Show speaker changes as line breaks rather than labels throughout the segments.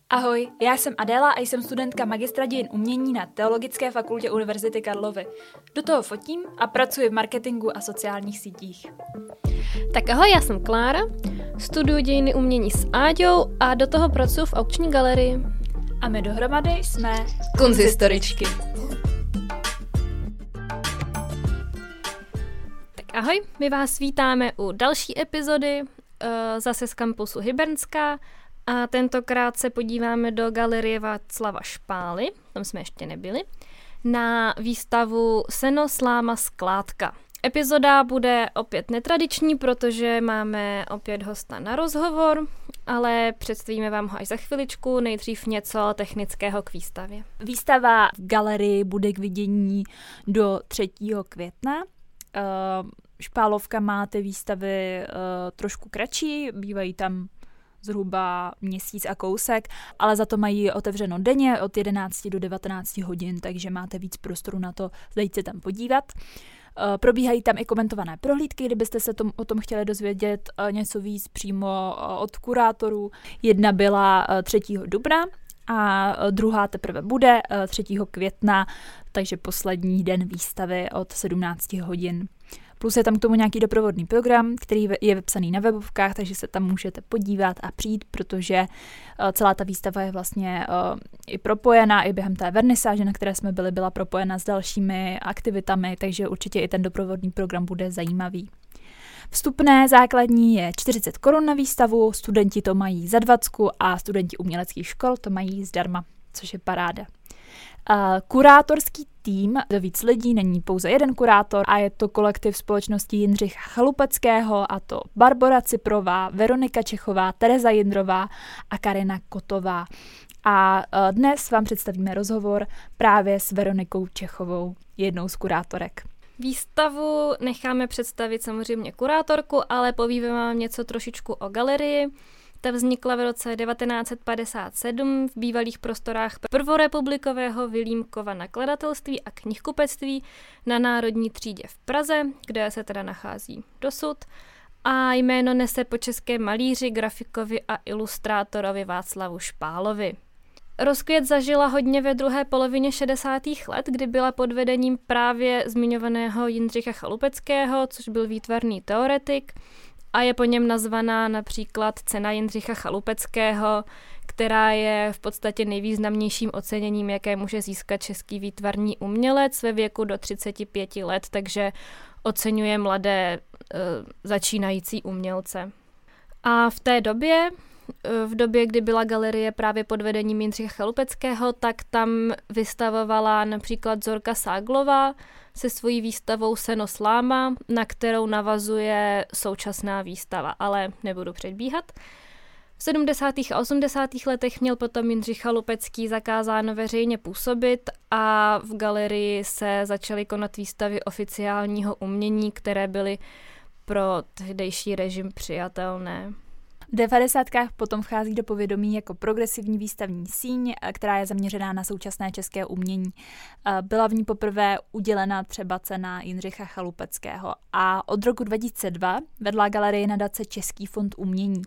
Ahoj, já jsem Adéla a jsem studentka magistra dějin umění na Teologické fakultě Univerzity Karlovy. Do toho fotím a pracuji v marketingu a sociálních sítích.
Tak ahoj, já jsem Klára, studuji dějiny umění s Áďou a do toho pracuji v aukční galerii.
A my dohromady jsme
Kunsthistoričky. Tak ahoj, my vás vítáme u další epizody, zase z kampusu Hybernská. A tentokrát se podíváme do galerie Václava Špály, tam jsme ještě nebyli, na výstavu Seno, sláma, skládka. Epizoda bude opět netradiční, protože máme opět hosta na rozhovor, ale představíme vám ho až za chviličku, nejdřív něco technického k výstavě.
Výstava v galerii bude k vidění do 3. května. Špálovka má ty výstavy trošku kratší, bývají tam zhruba měsíc a kousek, ale za to mají otevřeno denně od 11 do 19 hodin, takže máte víc prostoru na to zajít se tam podívat. Probíhají tam i komentované prohlídky, kdybyste se o tom chtěli dozvědět něco víc přímo od kurátorů. Jedna byla 3. dubna a druhá teprve bude 3. května, takže poslední den výstavy od 17 hodin. Plus je tam k tomu nějaký doprovodný program, který je vypsaný na webovkách, takže se tam můžete podívat a přijít, protože celá ta výstava je vlastně i propojená, i během té vernisáže, na které jsme byli, byla propojena s dalšími aktivitami, takže určitě i ten doprovodný program bude zajímavý. Vstupné základní je 40 Kč na výstavu, studenti to mají za 20 a studenti uměleckých škol to mají zdarma, což je paráda. Kurátorský tým, to víc lidí, není pouze jeden kurátor a je to kolektiv společnosti Jindřicha Chalupeckého, a to Barbora Ciprová, Veronika Čechová, Tereza Jindrová a Karina Kotová. A dnes vám představíme rozhovor právě s Veronikou Čechovou, jednou z kurátorek.
Výstavu necháme představit samozřejmě kurátorku, ale povíme vám něco trošičku o galerii. Ta vznikla v roce 1957 v bývalých prostorách prvorepublikového Vilímkova nakladatelství a knihkupectví na Národní třídě v Praze, kde se teda nachází dosud. A jméno nese po českém malíři, grafikovi a ilustrátorovi Václavu Špálovi. Rozkvět zažila hodně ve druhé polovině 60. let, kdy byla pod vedením právě zmiňovaného Jindřicha Chalupeckého, což byl výtvarný teoretik, a je po něm nazvaná například Cena Jindřicha Chalupeckého, která je v podstatě nejvýznamnějším oceněním, jaké může získat český výtvarný umělec ve věku do 35 let, takže oceňuje mladé začínající umělce. A v té době, kdy byla galerie právě pod vedením Jindřicha Chalupeckého, tak tam vystavovala například Zorka Ságlová se svojí výstavou Seno, sláma, na kterou navazuje současná výstava, ale nebudu předbíhat. V 70. a 80. letech měl potom Jindřich Chalupecký zakázáno veřejně působit a v galerii se začaly konat výstavy oficiálního umění, které byly pro tehdejší režim přijatelné.
V 90. potom vchází do povědomí jako progresivní výstavní síň, která je zaměřená na současné české umění. Byla v ní poprvé udělena třeba cena Jindřicha Chalupeckého a od roku 2002 vedla galerie nadace Český fond umění.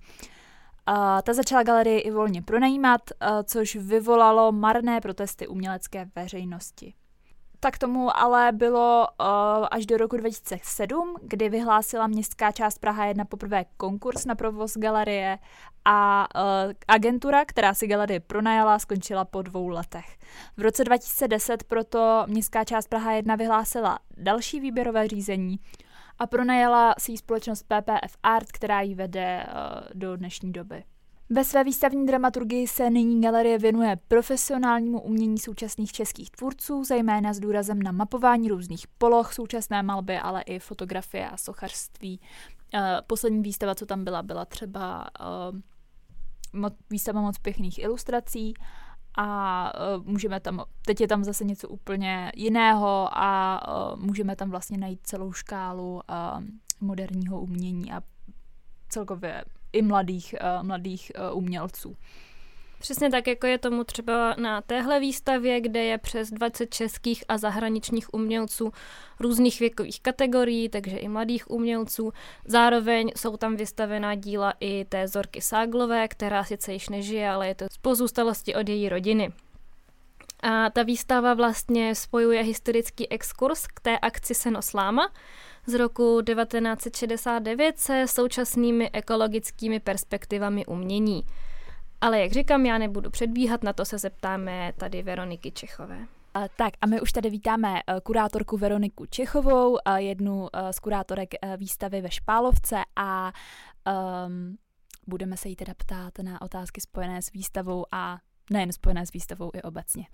Ta začala galerii i volně pronajímat, což vyvolalo marné protesty umělecké veřejnosti. Tak tomu ale bylo až do roku 2007, kdy vyhlásila městská část Praha 1 poprvé konkurs na provoz galerie a agentura, která si galerii pronajala, skončila po 2 letech. V roce 2010 proto městská část Praha 1 vyhlásila další výběrové řízení a pronajala si ji společnost PPF Art, která ji vede do dnešní doby. Ve své výstavní dramaturgii se nyní galerie věnuje profesionálnímu umění současných českých tvůrců, zejména s důrazem na mapování různých poloh současné malby, ale i fotografie a sochařství. Poslední výstava, co tam byla třeba výstava moc pěkných ilustrací a teď je tam zase něco úplně jiného a můžeme tam vlastně najít celou škálu moderního umění a celkově i mladých umělců.
Přesně tak, jako je tomu třeba na téhle výstavě, kde je přes 20 českých a zahraničních umělců různých věkových kategorií, takže i mladých umělců. Zároveň jsou tam vystavená díla i té Zorky Ságlové, která sice již nežije, ale je to z pozůstalosti od její rodiny. A ta výstava vlastně spojuje historický exkurs k té akci Seno Sláma z roku 1969 se současnými ekologickými perspektivami umění. Ale jak říkám, já nebudu předbíhat, na to se zeptáme tady Veroniky Čechové.
Tak a my už tady vítáme kurátorku Veroniku Čechovou, jednu z kurátorek výstavy ve Špálovce a budeme se jí teda ptát na otázky spojené s výstavou a nejen spojené s výstavou i obecně.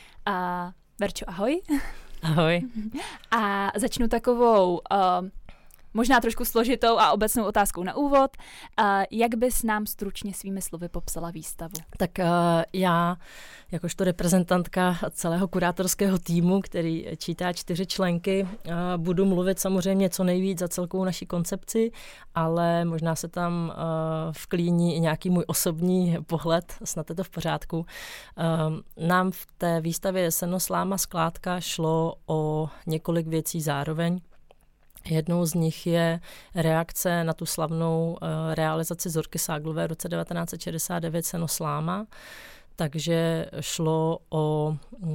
Verčo, ahoj.
Ahoj.
A začnu takovou možná trošku složitou a obecnou otázkou na úvod. Jak bys nám stručně svými slovy popsala výstavu?
Tak já, jakožto reprezentantka celého kurátorského týmu, který čítá 4 členky, budu mluvit samozřejmě co nejvíc za celkovou naši koncepci, ale možná se tam vklíní i nějaký můj osobní pohled, snad je to v pořádku. Nám v té výstavě Seno Sláma Skládka šlo o několik věcí zároveň. Jednou z nich je reakce na tu slavnou realizaci Zorky Ságlové v roce 1969 Seno Sláma. Takže šlo o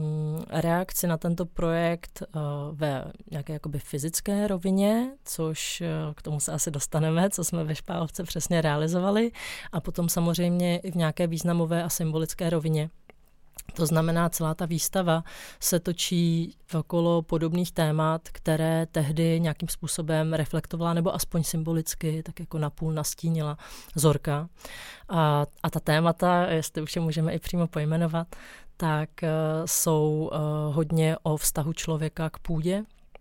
reakci na tento projekt ve nějaké jakoby fyzické rovině, což k tomu se asi dostaneme, co jsme ve Špálovce přesně realizovali, a potom samozřejmě i v nějaké významové a symbolické rovině. To znamená, celá ta výstava se točí okolo podobných témat, které tehdy nějakým způsobem reflektovala nebo aspoň symbolicky tak jako napůl nastínila Zorka. A ta témata, jestli už je můžeme i přímo pojmenovat, tak jsou hodně o vztahu člověka k půdě,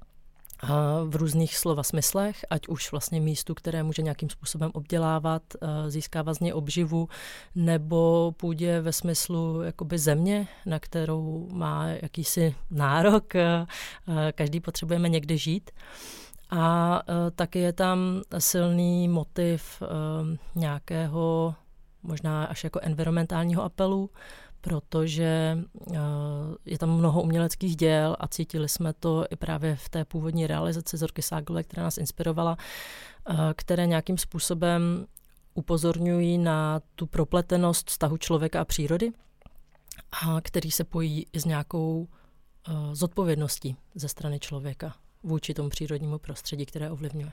v různých slova smyslech, ať už vlastně místu, které může nějakým způsobem obdělávat, získávat z něj obživu, nebo půdě ve smyslu jakoby země, na kterou má jakýsi nárok, každý potřebujeme někde žít. A taky je tam silný motiv nějakého možná až jako environmentálního apelu, protože je tam mnoho uměleckých děl a cítili jsme to i právě v té původní realizaci Zorky Ságlové, která nás inspirovala, které nějakým způsobem upozorňují na tu propletenost vztahu člověka a přírody, a který se pojí i s nějakou zodpovědností ze strany člověka vůči tomu přírodnímu prostředí, které ovlivňuje.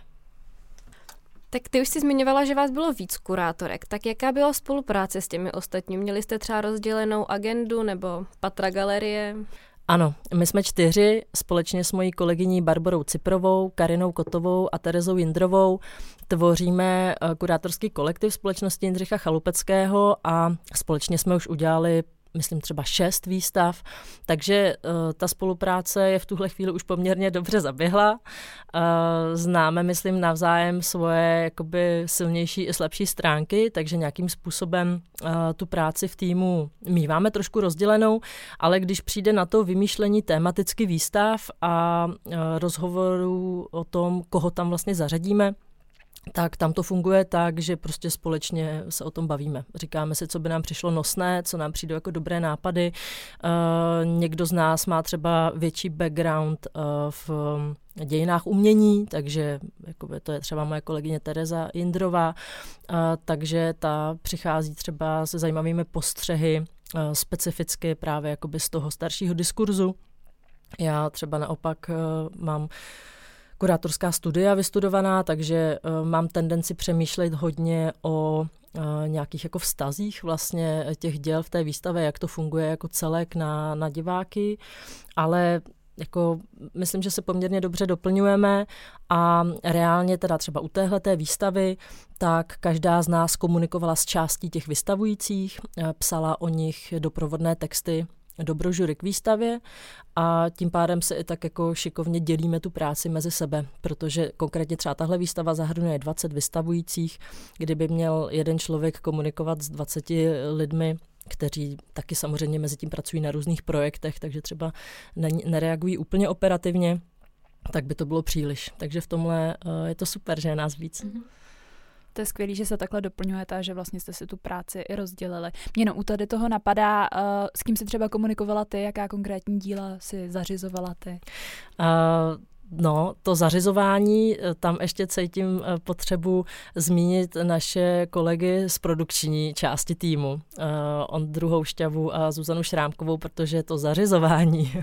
Tak ty už jsi zmiňovala, že vás bylo víc kurátorek. Tak jaká byla spolupráce s těmi ostatními? Měli jste třeba rozdělenou agendu nebo patra galerie?
Ano, my jsme 4 společně s mojí kolegyní Barborou Ciprovou, Karinou Kotovou a Terezou Jindrovou tvoříme kurátorský kolektiv společnosti Jindřicha Chalupeckého a společně jsme už udělali myslím třeba 6 výstav, takže ta spolupráce je v tuhle chvíli už poměrně dobře zaběhla. Známe, myslím, navzájem svoje jakoby silnější i slabší stránky, takže nějakým způsobem tu práci v týmu míváme trošku rozdělenou, ale když přijde na to vymýšlení tematicky výstav a rozhovorů o tom, koho tam vlastně zařadíme, tak tam to funguje tak, že prostě společně se o tom bavíme. Říkáme si, co by nám přišlo nosné, co nám přijdou jako dobré nápady. Někdo z nás má třeba větší background v dějinách umění, takže jakoby, to je třeba moje kolegyně Tereza Jindrová, takže ta přichází třeba se zajímavými postřehy specificky právě jakoby z toho staršího diskurzu. Já třeba naopak mám kurátorská studia vystudovaná, takže mám tendenci přemýšlet hodně o nějakých jako vztazích vlastně těch děl v té výstavě, jak to funguje jako celek na diváky, ale jako myslím, že se poměrně dobře doplňujeme a reálně teda třeba u téhleté výstavy, tak každá z nás komunikovala s částí těch vystavujících, psala o nich doprovodné texty do brožury k výstavě a tím pádem se i tak jako šikovně dělíme tu práci mezi sebe, protože konkrétně třeba tahle výstava zahrnuje 20 vystavujících, kdyby měl jeden člověk komunikovat s 20 lidmi, kteří taky samozřejmě mezi tím pracují na různých projektech, takže třeba nereagují úplně operativně, tak by to bylo příliš. Takže v tomhle je to super, že je nás víc.
To je skvělý, že se takhle doplňujete a že vlastně jste si tu práci i rozdělili. Mě u tady toho napadá, s kým jsi třeba komunikovala ty, jaká konkrétní díla si zařizovala ty?
No, to zařizování, tam ještě cítím potřebu zmínit naše kolegy z produkční části týmu. Ondru Houšťavu a Zuzanu Šrámkovou, protože to zařizování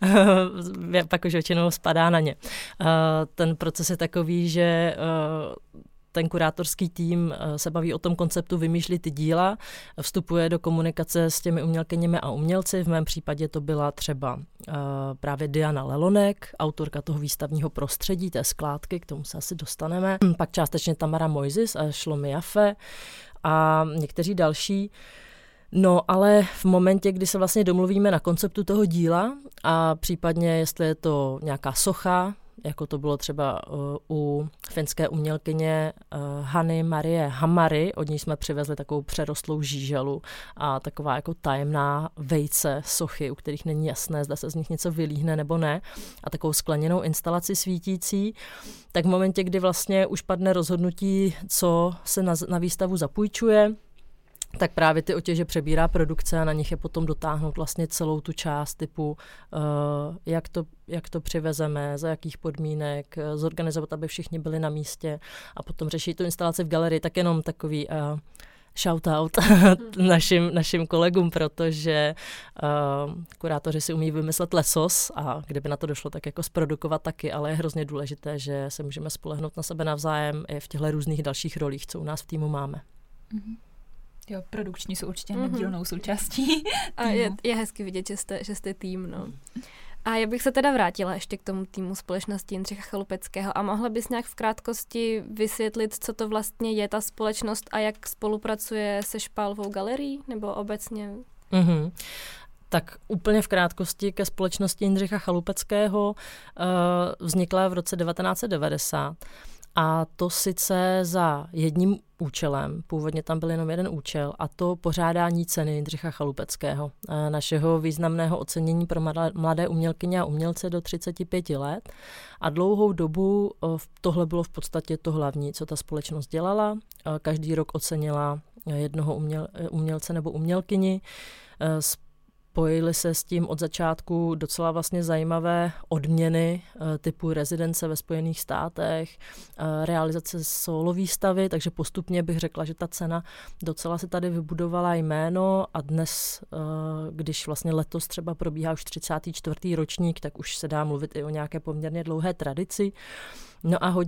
pak už většinou spadá na ně. Ten proces je takový, že ten kurátorský tým se baví o tom konceptu, vymýšlí ty díla, vstupuje do komunikace s těmi umělkyněmi a umělci. V mém případě to byla třeba právě Diana Lelonek, autorka toho výstavního prostředí, té skládky, k tomu se asi dostaneme. Pak částečně Tamara Mojzis a Shlomi Jaffe a někteří další. No, ale v momentě, kdy se vlastně domluvíme na konceptu toho díla a případně, jestli je to nějaká socha, jako to bylo třeba u finské umělkyně Hany Marie Hamary, od ní jsme přivezli takovou přerostlou žíželu a taková jako tajemná vejce sochy, u kterých není jasné, zda se z nich něco vylíhne nebo ne, a takovou skleněnou instalaci svítící, tak v momentě, kdy vlastně už padne rozhodnutí, co se na výstavu zapůjčuje, tak právě ty otěže přebírá produkce a na nich je potom dotáhnout vlastně celou tu část typu, jak to přivezeme, za jakých podmínek, zorganizovat, aby všichni byli na místě a potom řešit tu instalaci v galerii. Tak jenom takový shoutout našim kolegům, protože kurátoři si umí vymyslet lesos a kdyby na to došlo, tak jako zprodukovat taky, ale je hrozně důležité, že se můžeme spolehnout na sebe navzájem i v těchto různých dalších rolích, co u nás v týmu máme.
Mm-hmm. Jo, produkční jsou určitě nedílnou součástí.
A je hezky vidět, že jste tým, no. A já bych se teda vrátila ještě k tomu týmu společnosti Jindřicha Chalupeckého a mohla bys nějak v krátkosti vysvětlit, co to vlastně je ta společnost a jak spolupracuje se Špálovou galerií, nebo obecně?
Mm-hmm. Tak úplně v krátkosti ke společnosti Jindřicha Chalupeckého vznikla v roce 1990. A to sice za jedním účelem, původně tam byl jenom jeden účel, a to pořádání ceny Jindřicha Chalupeckého, našeho významného ocenění pro mladé umělkyně a umělce do 35 let. A dlouhou dobu tohle bylo v podstatě to hlavní, co ta společnost dělala. Každý rok ocenila jednoho umělce nebo umělkyni. Spojily se s tím od začátku docela vlastně zajímavé odměny typu rezidence ve Spojených státech, realizace solo výstavy, takže postupně bych řekla, že ta cena docela se tady vybudovala jméno a dnes, když vlastně letos třeba probíhá už 34. ročník, tak už se dá mluvit i o nějaké poměrně dlouhé tradici. No a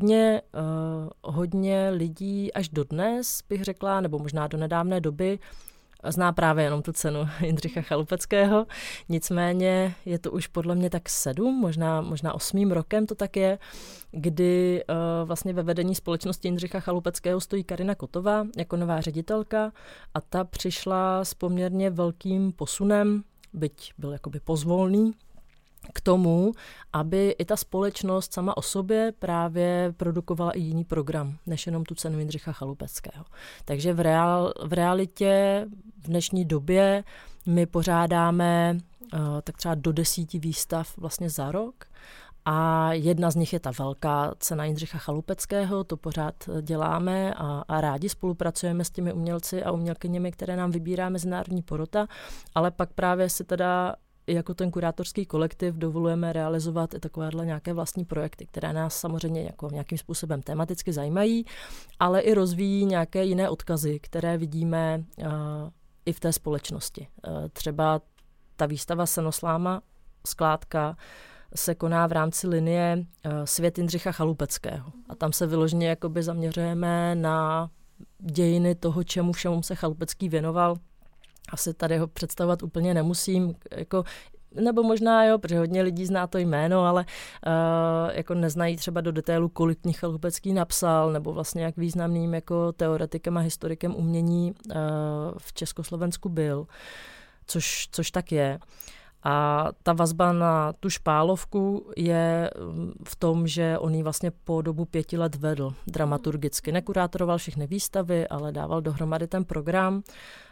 hodně lidí až dodnes, bych řekla, nebo možná do nedávné doby, zná právě jenom tu cenu Jindřicha Chalupeckého. Nicméně je to už podle mě tak 7, možná 8. rokem to tak je, kdy vlastně ve vedení společnosti Jindřicha Chalupeckého stojí Karina Kotová jako nová ředitelka a ta přišla s poměrně velkým posunem, byť byl jakoby pozvolný, k tomu, aby i ta společnost sama o sobě právě produkovala i jiný program, než jenom tu cenu Jindřicha Chalupeckého. Takže v realitě v dnešní době my pořádáme tak třeba do 10 výstav vlastně za rok a jedna z nich je ta velká cena Jindřicha Chalupeckého, to pořád děláme a rádi spolupracujeme s těmi umělci a umělkyněmi, které nám vybírá mezinárodní porota, ale pak právě si teda jako ten kurátorský kolektiv dovolujeme realizovat i takovéhle nějaké vlastní projekty, které nás samozřejmě jako nějakým způsobem tematicky zajímají, ale i rozvíjí nějaké jiné odkazy, které vidíme i v té společnosti. Třeba ta výstava Senosláma skládka se koná v rámci linie Svět Jindřicha Chalupeckého. A tam se vyloženě jakoby zaměřujeme na dějiny toho, čemu všemu se Chalupecký věnoval. Asi tady ho představovat úplně nemusím, nebo možná jo, protože hodně lidí zná to jméno, ale jako neznají třeba do detailu, kolik knih Chalupecký napsal, nebo vlastně jak významným jako teoretikem a historikem umění v Československu byl, což tak je. A ta vazba na tu Špálovku je v tom, že on ji vlastně po dobu 5 let vedl dramaturgicky. Nekurátoroval všechny výstavy, ale dával dohromady ten program.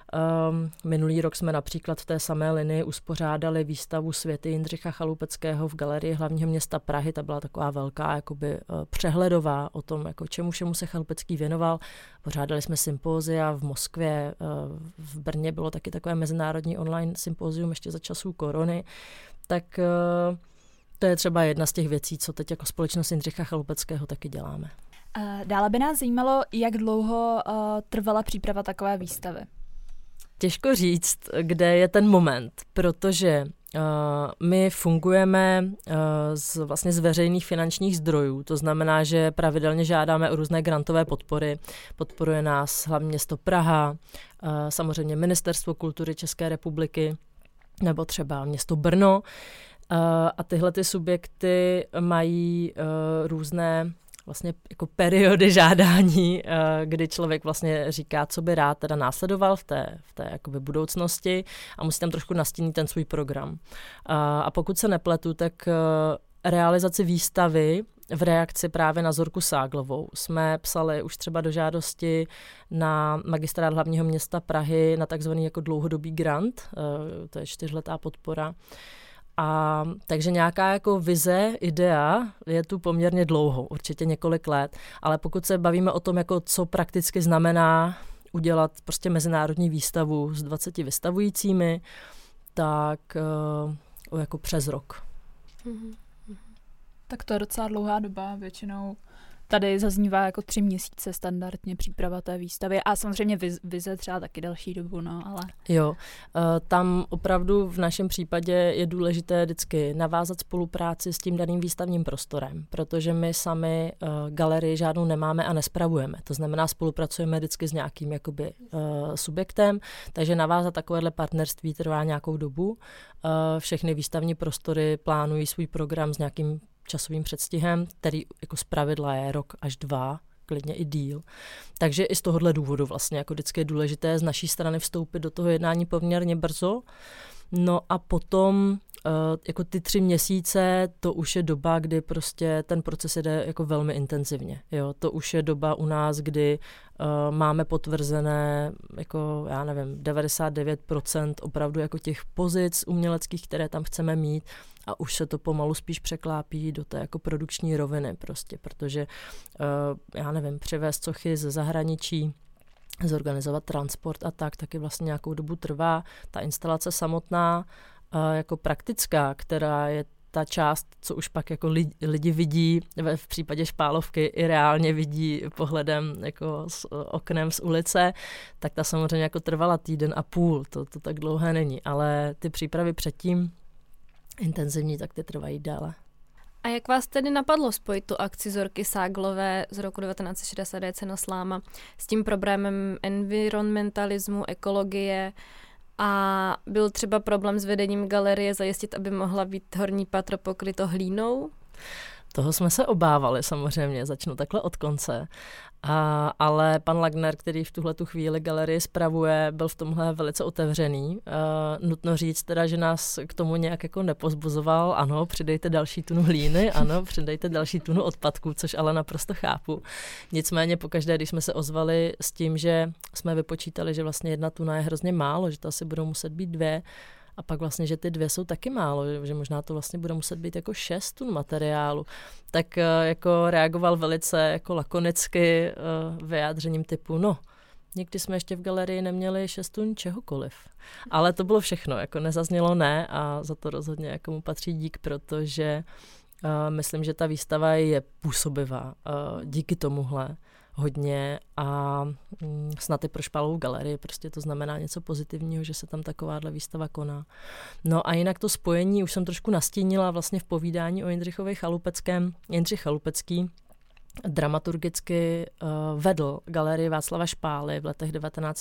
Minulý rok jsme například v té samé linii uspořádali výstavu Světy Jindřicha Chalupeckého v Galerii hlavního města Prahy. Ta byla taková velká jakoby přehledová o tom, jako čemu všemu se Chalupecký věnoval. Pořádali jsme sympózia v Moskvě, v Brně bylo taky takové mezinárodní online sympózium ještě za časů korony. Tak to je třeba jedna z těch věcí, co teď jako společnost Jindřicha Chalupeckého taky děláme.
Dále by nás zajímalo, jak dlouho trvala příprava takové výstavy.
Těžko říct, kde je ten moment, protože my fungujeme vlastně z veřejných finančních zdrojů, to znamená, že pravidelně žádáme o různé grantové podpory. Podporuje nás hlavně město Praha, samozřejmě Ministerstvo kultury České republiky nebo třeba město Brno. A tyhle ty subjekty mají různé vlastně jako periody žádání, kdy člověk vlastně říká, co by rád teda následoval v té jakoby budoucnosti a musí tam trošku nastínit ten svůj program. A pokud se nepletu, tak realizaci výstavy v reakci právě na Zorku Ságlovou jsme psali už třeba do žádosti na Magistrát hlavního města Prahy na takzvaný jako dlouhodobý grant, to je 4letá podpora. A takže nějaká jako vize, idea je tu poměrně dlouho, určitě několik let, ale pokud se bavíme o tom, jako co prakticky znamená udělat prostě mezinárodní výstavu s 20 vystavujícími, tak jako přes rok.
Tak to je docela dlouhá doba, většinou tady zaznívá jako 3 měsíce standardně příprava té výstavy a samozřejmě vize třeba taky další dobu, no, ale...
Jo, tam opravdu v našem případě je důležité vždycky navázat spolupráci s tím daným výstavním prostorem, protože my sami galerii žádnou nemáme a nespravujeme. To znamená, spolupracujeme vždycky s nějakým jakoby subjektem, takže navázat takovéhle partnerství trvá nějakou dobu. Všechny výstavní prostory plánují svůj program s nějakým časovým předstihem, který jako zpravidla je rok až 2, klidně i díl. Takže i z tohohle důvodu vlastně jako vždycky je důležité z naší strany vstoupit do toho jednání poměrně brzo. No a potom jako ty 3 měsíce, to už je doba, kdy prostě ten proces jde jako velmi intenzivně. Jo? To už je doba u nás, kdy máme potvrzené jako, já nevím, 99% opravdu jako těch pozic uměleckých, které tam chceme mít a už se to pomalu spíš překlápí do té jako produkční roviny prostě, protože já nevím, přivést sochy ze zahraničí, zorganizovat transport a tak taky vlastně nějakou dobu trvá. Ta instalace samotná jako praktická, která je ta část, co už pak jako lidi vidí v případě Špálovky i reálně vidí pohledem jako s oknem z ulice, tak ta samozřejmě jako trvala 1,5 týdne, to tak dlouhé není, ale ty přípravy předtím intenzivní, tak ty trvají déle.
A jak vás tedy napadlo spojit tu akci Zorky Ságlové z roku 1969 Cena sláma s tím problémem environmentalismu, ekologie a byl třeba problém s vedením galerie zajistit, aby mohla být horní patro pokryto hlínou?
Toho jsme se obávali samozřejmě, začnu takhle od konce. Ale pan Lagner, který v tuhletu chvíli galerii spravuje, byl v tomhle velice otevřený. Nutno říct teda, že nás k tomu nějak jako nepozbuzoval. Ano, přidejte další tunu hlíny, ano, přidejte další tunu odpadků, což ale naprosto chápu. Nicméně pokaždé, když jsme se ozvali s tím, že jsme vypočítali, že vlastně 1 tuna je hrozně málo, že to asi budou muset být 2, a pak vlastně, že ty 2 jsou taky málo, že možná to vlastně bude muset být jako 6 tun materiálu. Tak jako reagoval velice jako lakonicky vyjádřením typu, no, nikdy jsme ještě v galerii neměli 6 tun čehokoliv. Ale to bylo všechno, jako nezaznělo ne a za to rozhodně jako mu patří dík, protože myslím, že ta výstava je působivá díky tomuhle hodně a snad i pro Špálovou galerii, prostě to znamená něco pozitivního, že se tam takováhle výstava koná. No a jinak to spojení už jsem trošku nastínila vlastně v povídání o Jindřichovi Chalupeckém. Jindřich Chalupecký dramaturgicky vedl galerii Václava Špály v letech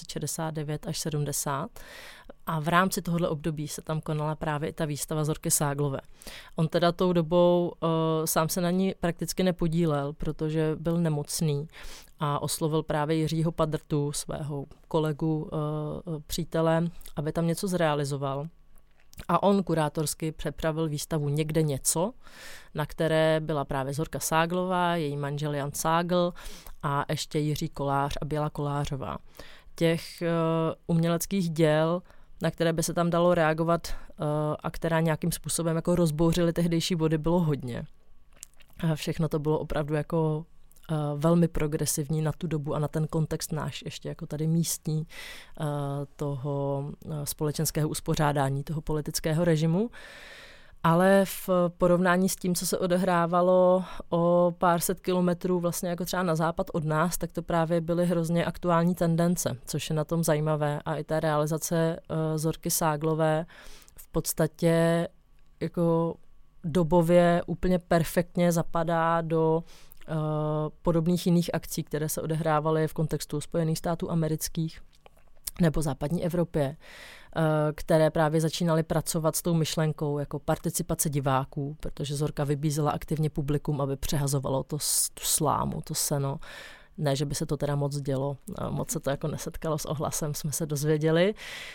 1969 až 70 a v rámci tohoto období se tam konala právě i ta výstava Zorky Ságlové. On teda tou dobou sám se na ní prakticky nepodílel, protože byl nemocný a oslovil právě Jiřího Padrtu, svého kolegu, přítele, aby tam něco zrealizoval. A on kurátorsky přepravil výstavu Někde něco, na které byla právě Zorka Ságlová, její manžel Jan Ságl a ještě Jiří Kolář a Běla Kolářová. těch uměleckých děl, na které by se tam dalo reagovat a která nějakým způsobem jako rozbouřily tehdejší body, bylo hodně. A všechno to bylo opravdu jako velmi progresivní na tu dobu a na ten kontext náš, ještě jako tady místní toho společenského uspořádání, toho politického režimu. Ale v porovnání s tím, co se odehrávalo o pár set kilometrů vlastně jako třeba na západ od nás, tak to právě byly hrozně aktuální tendence, což je na tom zajímavé. A i ta realizace Zorky Ságlové v podstatě jako dobově úplně perfektně zapadá do podobných jiných akcí, které se odehrávaly v kontextu Spojených států amerických nebo západní Evropě, které právě začínaly pracovat s tou myšlenkou jako participace diváků, protože Zorka vybízela aktivně publikum, aby přehazovalo tu slámu, to seno. Ne, že by se to teda moc dělo, moc se to jako nesetkalo s ohlasem, jsme se dozvěděli.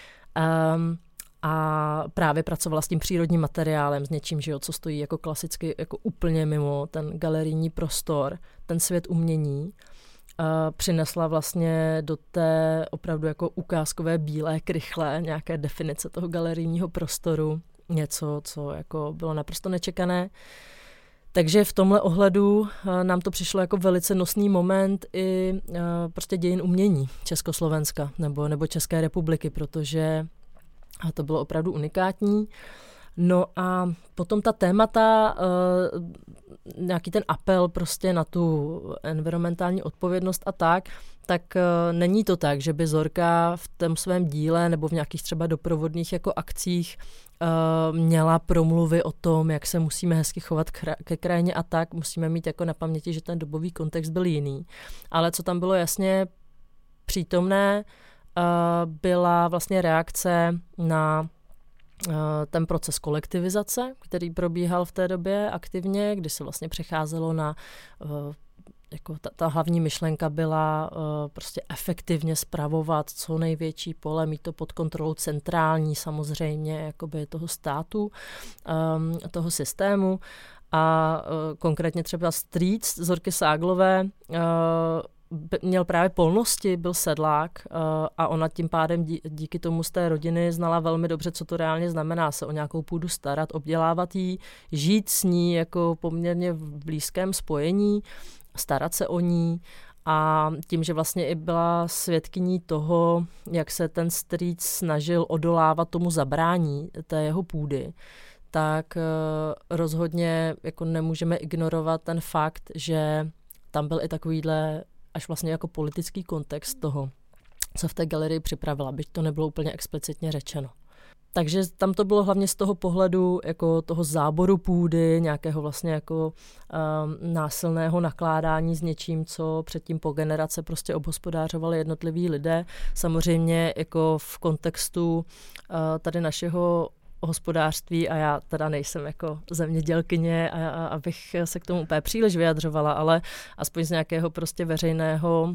A právě pracovala s tím přírodním materiálem, s něčím, že jo, co stojí jako klasicky jako úplně mimo ten galerijní prostor, ten svět umění. Přinesla vlastně do té opravdu jako ukázkové bílé krychle nějaké definice toho galerijního prostoru, něco, co jako bylo naprosto nečekané. Takže v tomhle ohledu nám to přišlo jako velice nosný moment i prostě dějin umění Československa nebo České republiky, protože to bylo opravdu unikátní. No a potom ta témata, nějaký ten apel prostě na tu environmentální odpovědnost a tak není to tak, že by Zorka v tom svém díle nebo v nějakých třeba doprovodných jako akcích měla promluvy o tom, jak se musíme hezky chovat ke krajině a tak. Musíme mít jako na paměti, že ten dobový kontext byl jiný. Ale co tam bylo jasně přítomné, byla vlastně reakce na ten proces kolektivizace, který probíhal v té době aktivně, kdy se vlastně přecházelo na, jako ta hlavní myšlenka byla prostě efektivně spravovat co největší pole, mít to pod kontrolou centrální samozřejmě jakoby toho státu, toho systému a konkrétně třeba strýc Zorky Ságlové měl právě polnosti, byl sedlák a ona tím pádem díky tomu z té rodiny znala velmi dobře, co to reálně znamená se o nějakou půdu starat, obdělávat jí, žít s ní jako poměrně v blízkém spojení, starat se o ní a tím, že vlastně i byla svědkyní toho, jak se ten strýc snažil odolávat tomu zabrání té jeho půdy, tak rozhodně jako nemůžeme ignorovat ten fakt, že tam byl i takovýhle až vlastně jako politický kontext toho, co v té galerii připravila, byť to nebylo úplně explicitně řečeno. Takže tam to bylo hlavně z toho pohledu jako toho záboru půdy, nějakého vlastně jako násilného nakládání s něčím, co předtím po generace prostě obhospodářovali jednotliví lidé. Samozřejmě jako v kontextu tady našeho hospodářství a já teda nejsem jako zemědělkyně a abych se k tomu úplně příliš vyjadřovala, ale aspoň z nějakého prostě veřejného,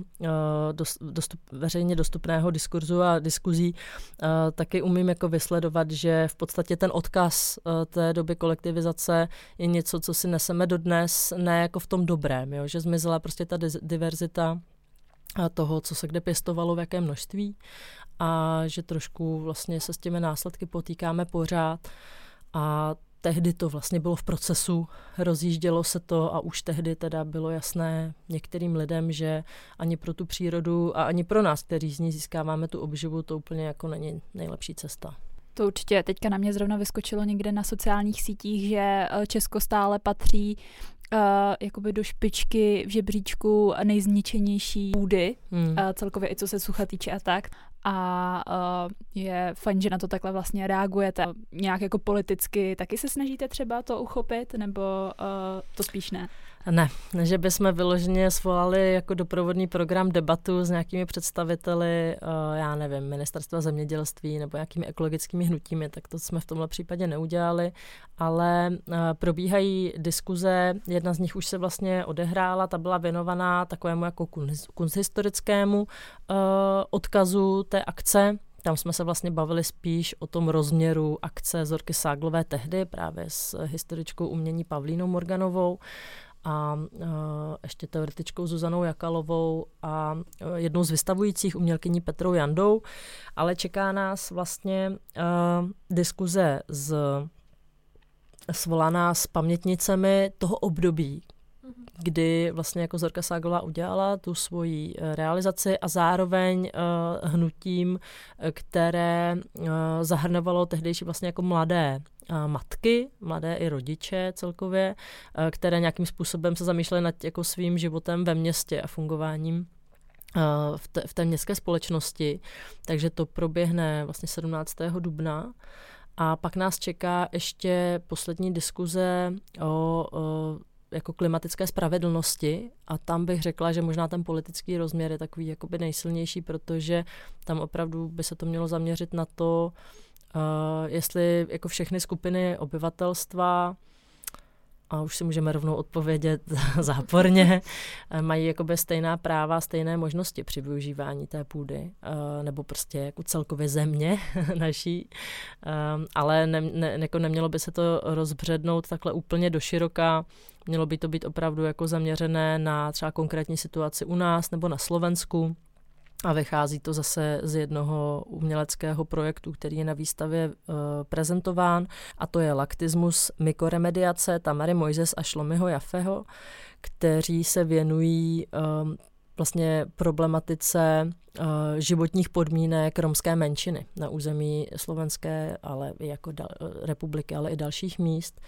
veřejně dostupného diskurzu a diskuzí taky umím jako vysledovat, že v podstatě ten odkaz té doby kolektivizace je něco, co si neseme dodnes, ne jako v tom dobrém, jo? Že zmizela prostě ta diverzita toho, co se kde pěstovalo, v jakém množství a že trošku vlastně se s těmi následky potýkáme pořád a tehdy to vlastně bylo v procesu, rozjíždělo se to a už tehdy teda bylo jasné některým lidem, že ani pro tu přírodu a ani pro nás, kteří z ní získáváme tu obživu, to úplně jako není nejlepší cesta.
To určitě. Teďka na mě zrovna vyskočilo někde na sociálních sítích, že Česko stále patří jakoby do špičky v žebříčku nejzničenější půdy, celkově i co se sucha týče a tak. A je fajn, že na to takhle vlastně reagujete. Nějak jako politicky taky se snažíte třeba to uchopit, nebo to spíš ne?
Ne, že bychom vyloženě svolali jako doprovodný program debatu s nějakými představiteli, já nevím, ministerstva zemědělství nebo nějakými ekologickými hnutími, tak to jsme v tomhle případě neudělali, ale probíhají diskuze, jedna z nich už se vlastně odehrála, ta byla věnovaná takovému jako kunsthistorickému odkazu té akce. Tam jsme se vlastně bavili spíš o tom rozměru akce Zorky Ságlové tehdy, právě s historičkou umění Pavlínou Morganovou. a ještě teoretičkou Zuzanou Jakalovou a jednou z vystavujících umělkyní Petrou Jandou, ale čeká nás vlastně diskuze svolaná s pamětnicemi toho období, kdy vlastně jako Zorka Ságlová udělala tu svoji realizaci a zároveň hnutím, které zahrnovalo tehdejší vlastně jako mladé matky, mladé i rodiče celkově, které nějakým způsobem se zamýšlely nad jako svým životem ve městě a fungováním v té městské společnosti. Takže to proběhne vlastně 17. dubna. A pak nás čeká ještě poslední diskuze o jako klimatické spravedlnosti a tam bych řekla, že možná ten politický rozměr je takový jakoby nejsilnější, protože tam opravdu by se to mělo zaměřit na to, jestli jako všechny skupiny obyvatelstva, a už si můžeme rovnou odpovědět záporně, mají jakoby stejná práva, stejné možnosti při využívání té půdy, nebo prostě jako celkově země naší, ale nemělo by se to rozbřednout takhle úplně doširoka, mělo by to být opravdu jako zaměřené na třeba konkrétní situaci u nás nebo na Slovensku. A vychází to zase z jednoho uměleckého projektu, který je na výstavě prezentován, a to je Laktismus mykoremediace Tamary Mojzes a Šlomiho Jaffeho, kteří se věnují vlastně problematice životních podmínek romské menšiny na území slovenské, ale i jako republiky, ale i dalších míst.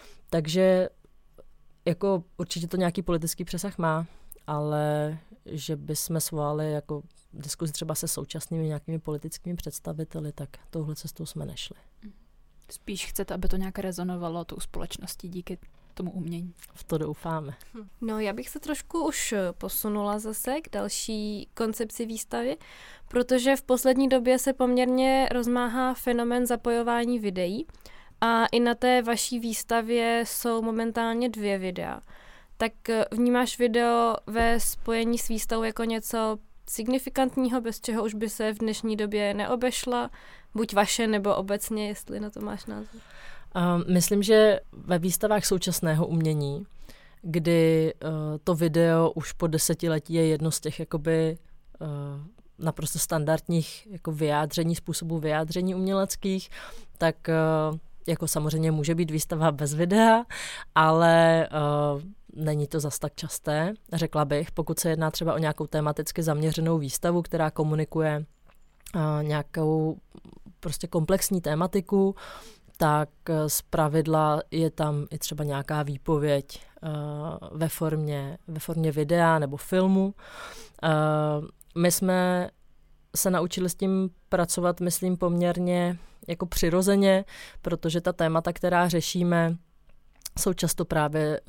Takže jako určitě to nějaký politický přesah má, ale že bychom svolali jako diskuzi třeba se současnými nějakými politickými představiteli, tak touhle cestou jsme nešli.
Spíš chcete, aby to nějak rezonovalo tou společností díky tomu umění.
V to doufáme.
No, já bych se trošku už posunula zase k další koncepci výstavy, protože v poslední době se poměrně rozmáhá fenomén zapojování videí a i na té vaší výstavě jsou momentálně 2 videa. Tak vnímáš video ve spojení s výstavou jako něco signifikantního, bez čeho už by se v dnešní době neobešla, buď vaše nebo obecně, jestli na to máš názor?
Myslím, že ve výstavách současného umění, kdy to video už po desetiletí je jedno z těch jakoby naprosto standardních jako vyjádření, způsobů vyjádření uměleckých, tak jako samozřejmě může být výstava bez videa, ale není to zas tak časté, řekla bych, pokud se jedná třeba o nějakou tematicky zaměřenou výstavu, která komunikuje nějakou prostě komplexní tématiku, tak zpravidla je tam i třeba nějaká výpověď ve formě videa nebo filmu. My jsme se naučili s tím pracovat, myslím, poměrně jako přirozeně, protože ta témata, která řešíme, jsou často právě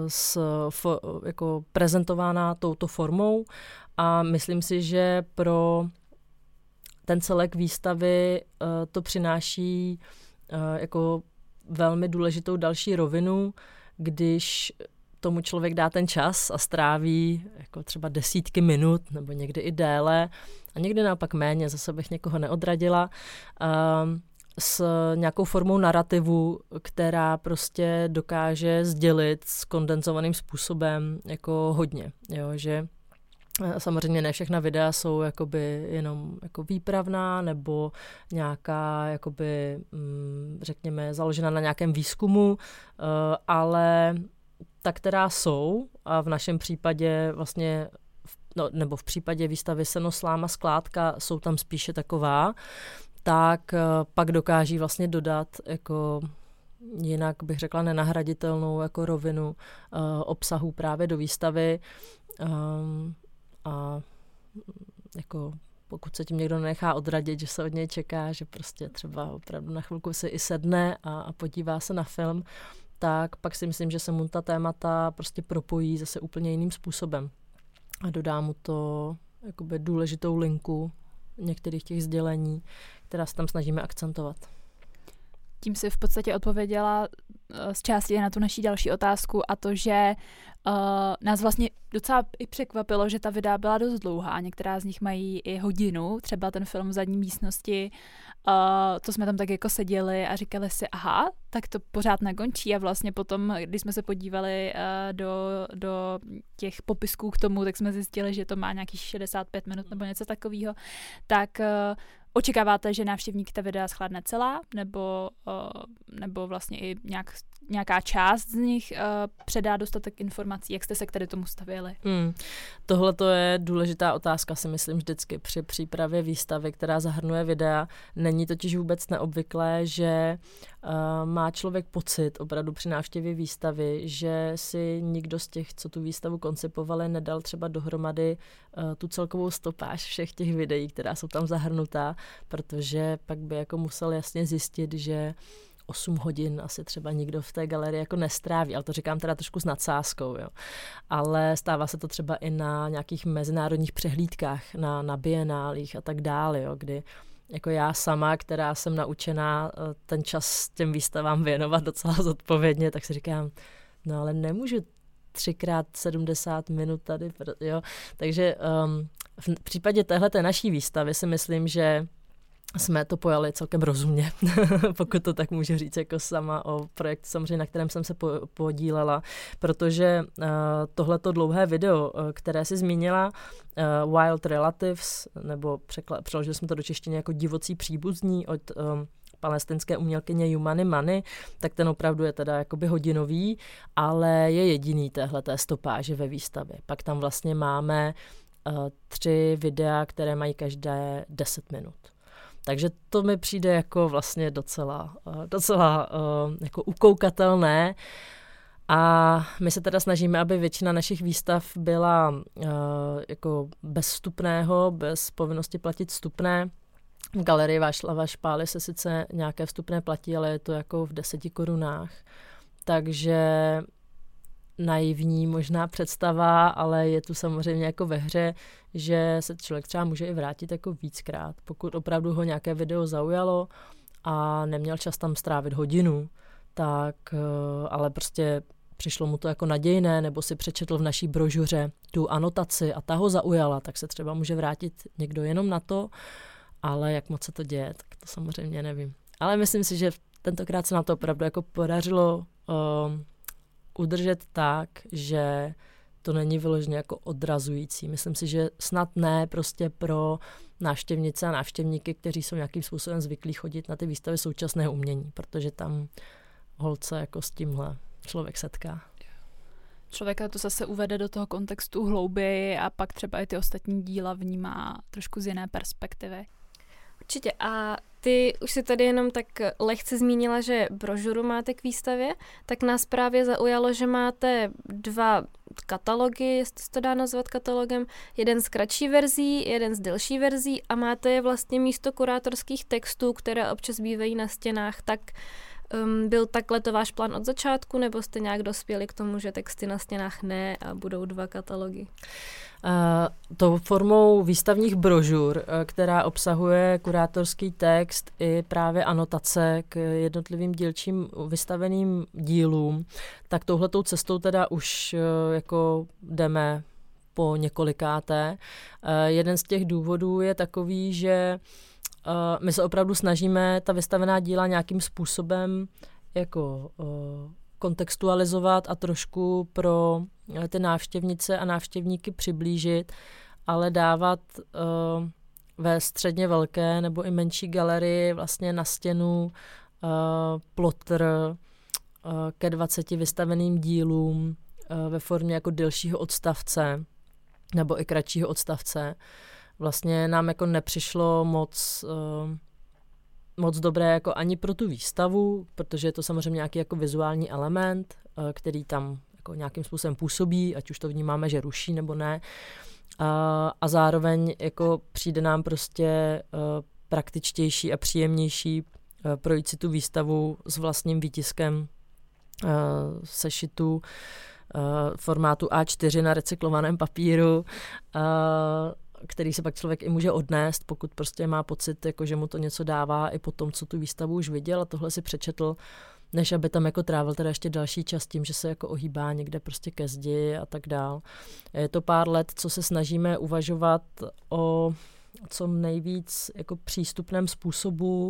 jako prezentována touto formou a myslím si, že pro ten celek výstavy to přináší jako velmi důležitou další rovinu, když tomu člověk dá ten čas a stráví jako třeba desítky minut nebo někdy i déle a někdy naopak méně, zase bych někoho neodradila, s nějakou formou narrativu, která prostě dokáže sdělit s kondenzovaným způsobem jako hodně. Jo, že samozřejmě ne všechna videa jsou jakoby jenom jako výpravná nebo nějaká, jakoby, řekněme, založena na nějakém výzkumu, ale ta, která jsou, a v našem případě vlastně, nebo v případě výstavy Seno, sláma, skládka jsou tam spíše taková, tak pak dokáží vlastně dodat jako jinak bych řekla nenahraditelnou jako rovinu obsahu právě do výstavy a jako pokud se tím někdo nechá odradit, že se od něj čeká, že prostě třeba opravdu na chvilku si i sedne a podívá se na film, tak pak si myslím, že se mu ta témata prostě propojí zase úplně jiným způsobem a dodá mu to jakoby důležitou linku některých těch sdělení, která se tam snažíme akcentovat.
Tím si v podstatě odpověděla z části na tu naší další otázku, a to, že nás vlastně docela i překvapilo, že ta videa byla dost dlouhá. Některá z nich mají i hodinu, třeba ten film v zadní místnosti. To jsme tam tak jako seděli a říkali si, aha, tak to pořád nekončí. A vlastně potom, když jsme se podívali do těch popisků k tomu, tak jsme zjistili, že to má nějakých 65 minut nebo něco takového. Tak očekáváte, že návštěvník ta videa shlédne celá, nebo vlastně i nějaká část z nich předá dostatek informací? Jak jste se k tady tomu stavěli?
Tohle to je důležitá otázka, si myslím vždycky při přípravě výstavy, která zahrnuje videa. Není totiž vůbec neobvyklé, že má člověk pocit opravdu při návštěvě výstavy, že si nikdo z těch, co tu výstavu koncipovali, nedal třeba dohromady tu celkovou stopáž všech těch videí, která jsou tam zahrnutá, protože pak by jako musel jasně zjistit, že 8 hodin asi třeba nikdo v té galerii jako nestráví, ale to říkám teda trošku s nadsázkou, jo. Ale stává se to třeba i na nějakých mezinárodních přehlídkách, na bienálích a tak dále, jo, kdy jako já sama, která jsem naučená ten čas těm výstavám věnovat docela zodpovědně, tak si říkám, no ale nemůžu 3x70 minut tady, jo. Takže v případě téhleté naší výstavy si myslím, že jsme to pojali celkem rozumně, pokud to tak můžu říct jako sama o projektu, samozřejmě, na kterém jsem se podílela, protože tohleto dlouhé video, které si zmínila, Wild Relatives, nebo přeložili jsme to do češtiny jako Divocí příbuzní od palestinské umělkyně Yumani Mani, tak ten opravdu je teda jakoby hodinový, ale je jediný téhleté stopáže ve výstavě. Pak tam vlastně máme 3 videa, které mají každé 10 minut. Takže to mi přijde jako vlastně docela jako ukoukatelné. A my se teda snažíme, aby většina našich výstav byla jako bez vstupného, bez povinnosti platit vstupné. V galerii Václava Špály se sice nějaké vstupné platí, ale je to jako v 10 korunách. Takže naivní možná představa, ale je tu samozřejmě jako ve hře, že se člověk třeba může i vrátit jako víckrát. Pokud opravdu ho nějaké video zaujalo a neměl čas tam strávit hodinu, tak ale prostě přišlo mu to jako nadějné, nebo si přečetl v naší brožuře tu anotaci a ta ho zaujala, tak se třeba může vrátit někdo jenom na to, ale jak moc se to děje, tak to samozřejmě nevím. Ale myslím si, že tentokrát se nám to opravdu jako podařilo udržet tak, že to není vyloženě jako odrazující. Myslím si, že snad ne prostě pro návštěvnice a návštěvníky, kteří jsou nějakým způsobem zvyklí chodit na ty výstavy současného umění, protože tam holce jako s tímhle člověk setká.
Člověka to zase uvede do toho kontextu hlouběji a pak třeba i ty ostatní díla vnímá trošku z jiné perspektivy.
Určitě. A ty už si tady jenom tak lehce zmínila, že brožuru máte k výstavě, tak nás právě zaujalo, že máte 2 katalogy, jestli se to dá nazvat katalogem, jeden z kratší verzí, jeden z delší verzí a máte je vlastně místo kurátorských textů, které občas bývají na stěnách, tak byl takhle to váš plán od začátku, nebo jste nějak dospěli k tomu, že texty na stěnách ne a budou 2 katalogy?
Tou formou výstavních brožur, která obsahuje kurátorský text i právě anotace k jednotlivým dílčím vystaveným dílům, tak touhletou cestou teda už jako jdeme po několikáté. Jeden z těch důvodů je takový, že my se opravdu snažíme ta vystavená díla nějakým způsobem jako kontextualizovat a trošku pro ty návštěvnice a návštěvníky přiblížit, ale dávat ve středně velké nebo i menší galerii vlastně na stěnu plotr ke 20 vystaveným dílům ve formě jako delšího odstavce nebo i kratšího odstavce. Vlastně nám jako nepřišlo moc dobré jako ani pro tu výstavu, protože je to samozřejmě nějaký jako vizuální element, který tam jako nějakým způsobem působí, ať už to vnímáme, že ruší nebo ne. A zároveň jako přijde nám prostě praktičtější a příjemnější projít si tu výstavu s vlastním výtiskem sešitu formátu A4 na recyklovaném papíru, který se pak člověk i může odnést, pokud prostě má pocit, jako, že mu to něco dává i po tom, co tu výstavu už viděl a tohle si přečetl. než aby tam jako trávil teda ještě další čas tím, že se jako ohýbá někde prostě ke zdi a tak dál. Je to pár let, co se snažíme uvažovat o co nejvíc jako přístupném způsobu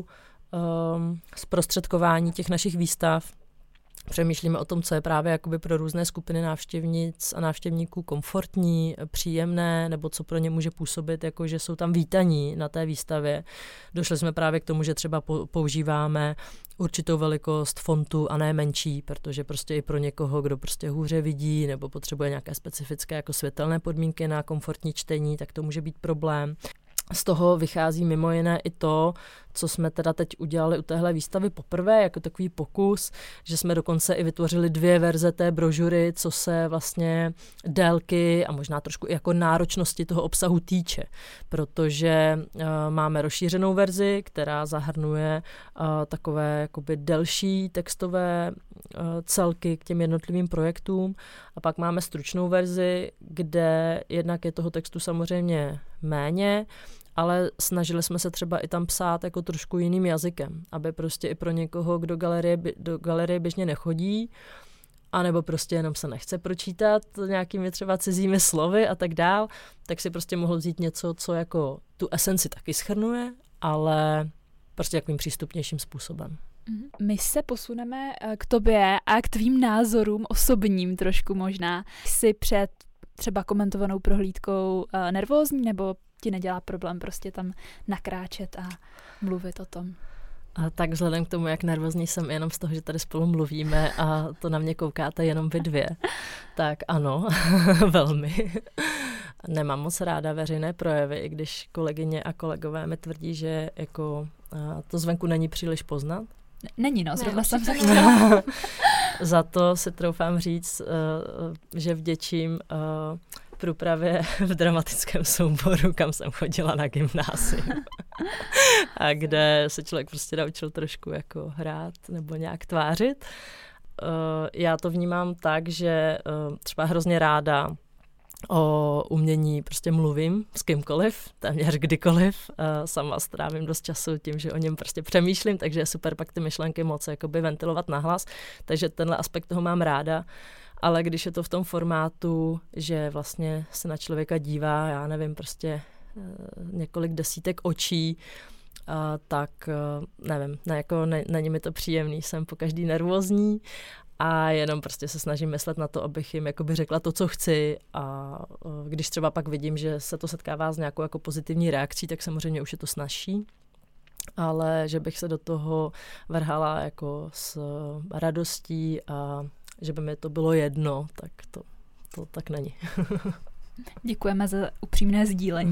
zprostředkování těch našich výstav. Přemýšlíme o tom, co je právě jakoby pro různé skupiny návštěvnic a návštěvníků komfortní, příjemné, nebo co pro ně může působit, jako že jsou tam vítaní na té výstavě. Došli jsme právě k tomu, že třeba používáme určitou velikost fontu a ne menší, protože prostě i pro někoho, kdo prostě hůře vidí nebo potřebuje nějaké specifické jako světelné podmínky na komfortní čtení, tak to může být problém. Z toho vychází mimo jiné i to, co jsme teda teď udělali u téhle výstavy poprvé, jako takový pokus, že jsme dokonce i vytvořili 2 verze té brožury, co se vlastně délky a možná trošku i jako náročnosti toho obsahu týče, protože máme rozšířenou verzi, která zahrnuje takové jakoby delší textové celky k těm jednotlivým projektům a pak máme stručnou verzi, kde jednak je toho textu samozřejmě méně, ale snažili jsme se třeba i tam psát jako trošku jiným jazykem, aby prostě i pro někoho, kdo do galerie běžně nechodí, anebo prostě jenom se nechce pročítat nějakými třeba cizími slovy a tak dál, tak si prostě mohl vzít něco, co jako tu esenci taky shrnuje, ale prostě takovým přístupnějším způsobem.
My se posuneme k tobě a k tvým názorům osobním trošku možná. Jsi před třeba komentovanou prohlídkou nervózní, nebo ti nedělá problém prostě tam nakráčet a mluvit o tom?
A tak vzhledem k tomu, jak nervózní jsem jenom z toho, že tady spolu mluvíme a to na mě koukáte jenom vy 2, tak ano, velmi. Nemám moc ráda veřejné projevy, i když kolegyně a kolegové mi tvrdí, že jako to zvenku není příliš poznat.
Není, zrovna jsem se
chtěla. Za to si troufám říct, že vděčím průpravě v dramatickém souboru, kam jsem chodila na gymnázium. A kde se člověk prostě naučil trošku jako hrát nebo nějak tvářit. Já to vnímám tak, že třeba hrozně ráda o umění prostě mluvím s kýmkoliv, téměř kdykoliv. Sama strávím dost času tím, že o něm prostě přemýšlím, takže je super pak ty myšlenky moc jakoby ventilovat nahlas. Takže tenhle aspekt toho mám ráda. Ale když je to v tom formátu, že vlastně se na člověka dívá, já nevím, prostě několik desítek očí, tak nevím, není mi to příjemný, jsem po každý nervózní a jenom prostě se snažím myslet na to, abych jim jakoby řekla to, co chci a když třeba pak vidím, že se to setkává s nějakou jako pozitivní reakcí, tak samozřejmě už je to snazší. Ale že bych se do toho vrhala jako s radostí a že by mi to bylo jedno, tak to tak není.
Děkujeme za upřímné sdílení.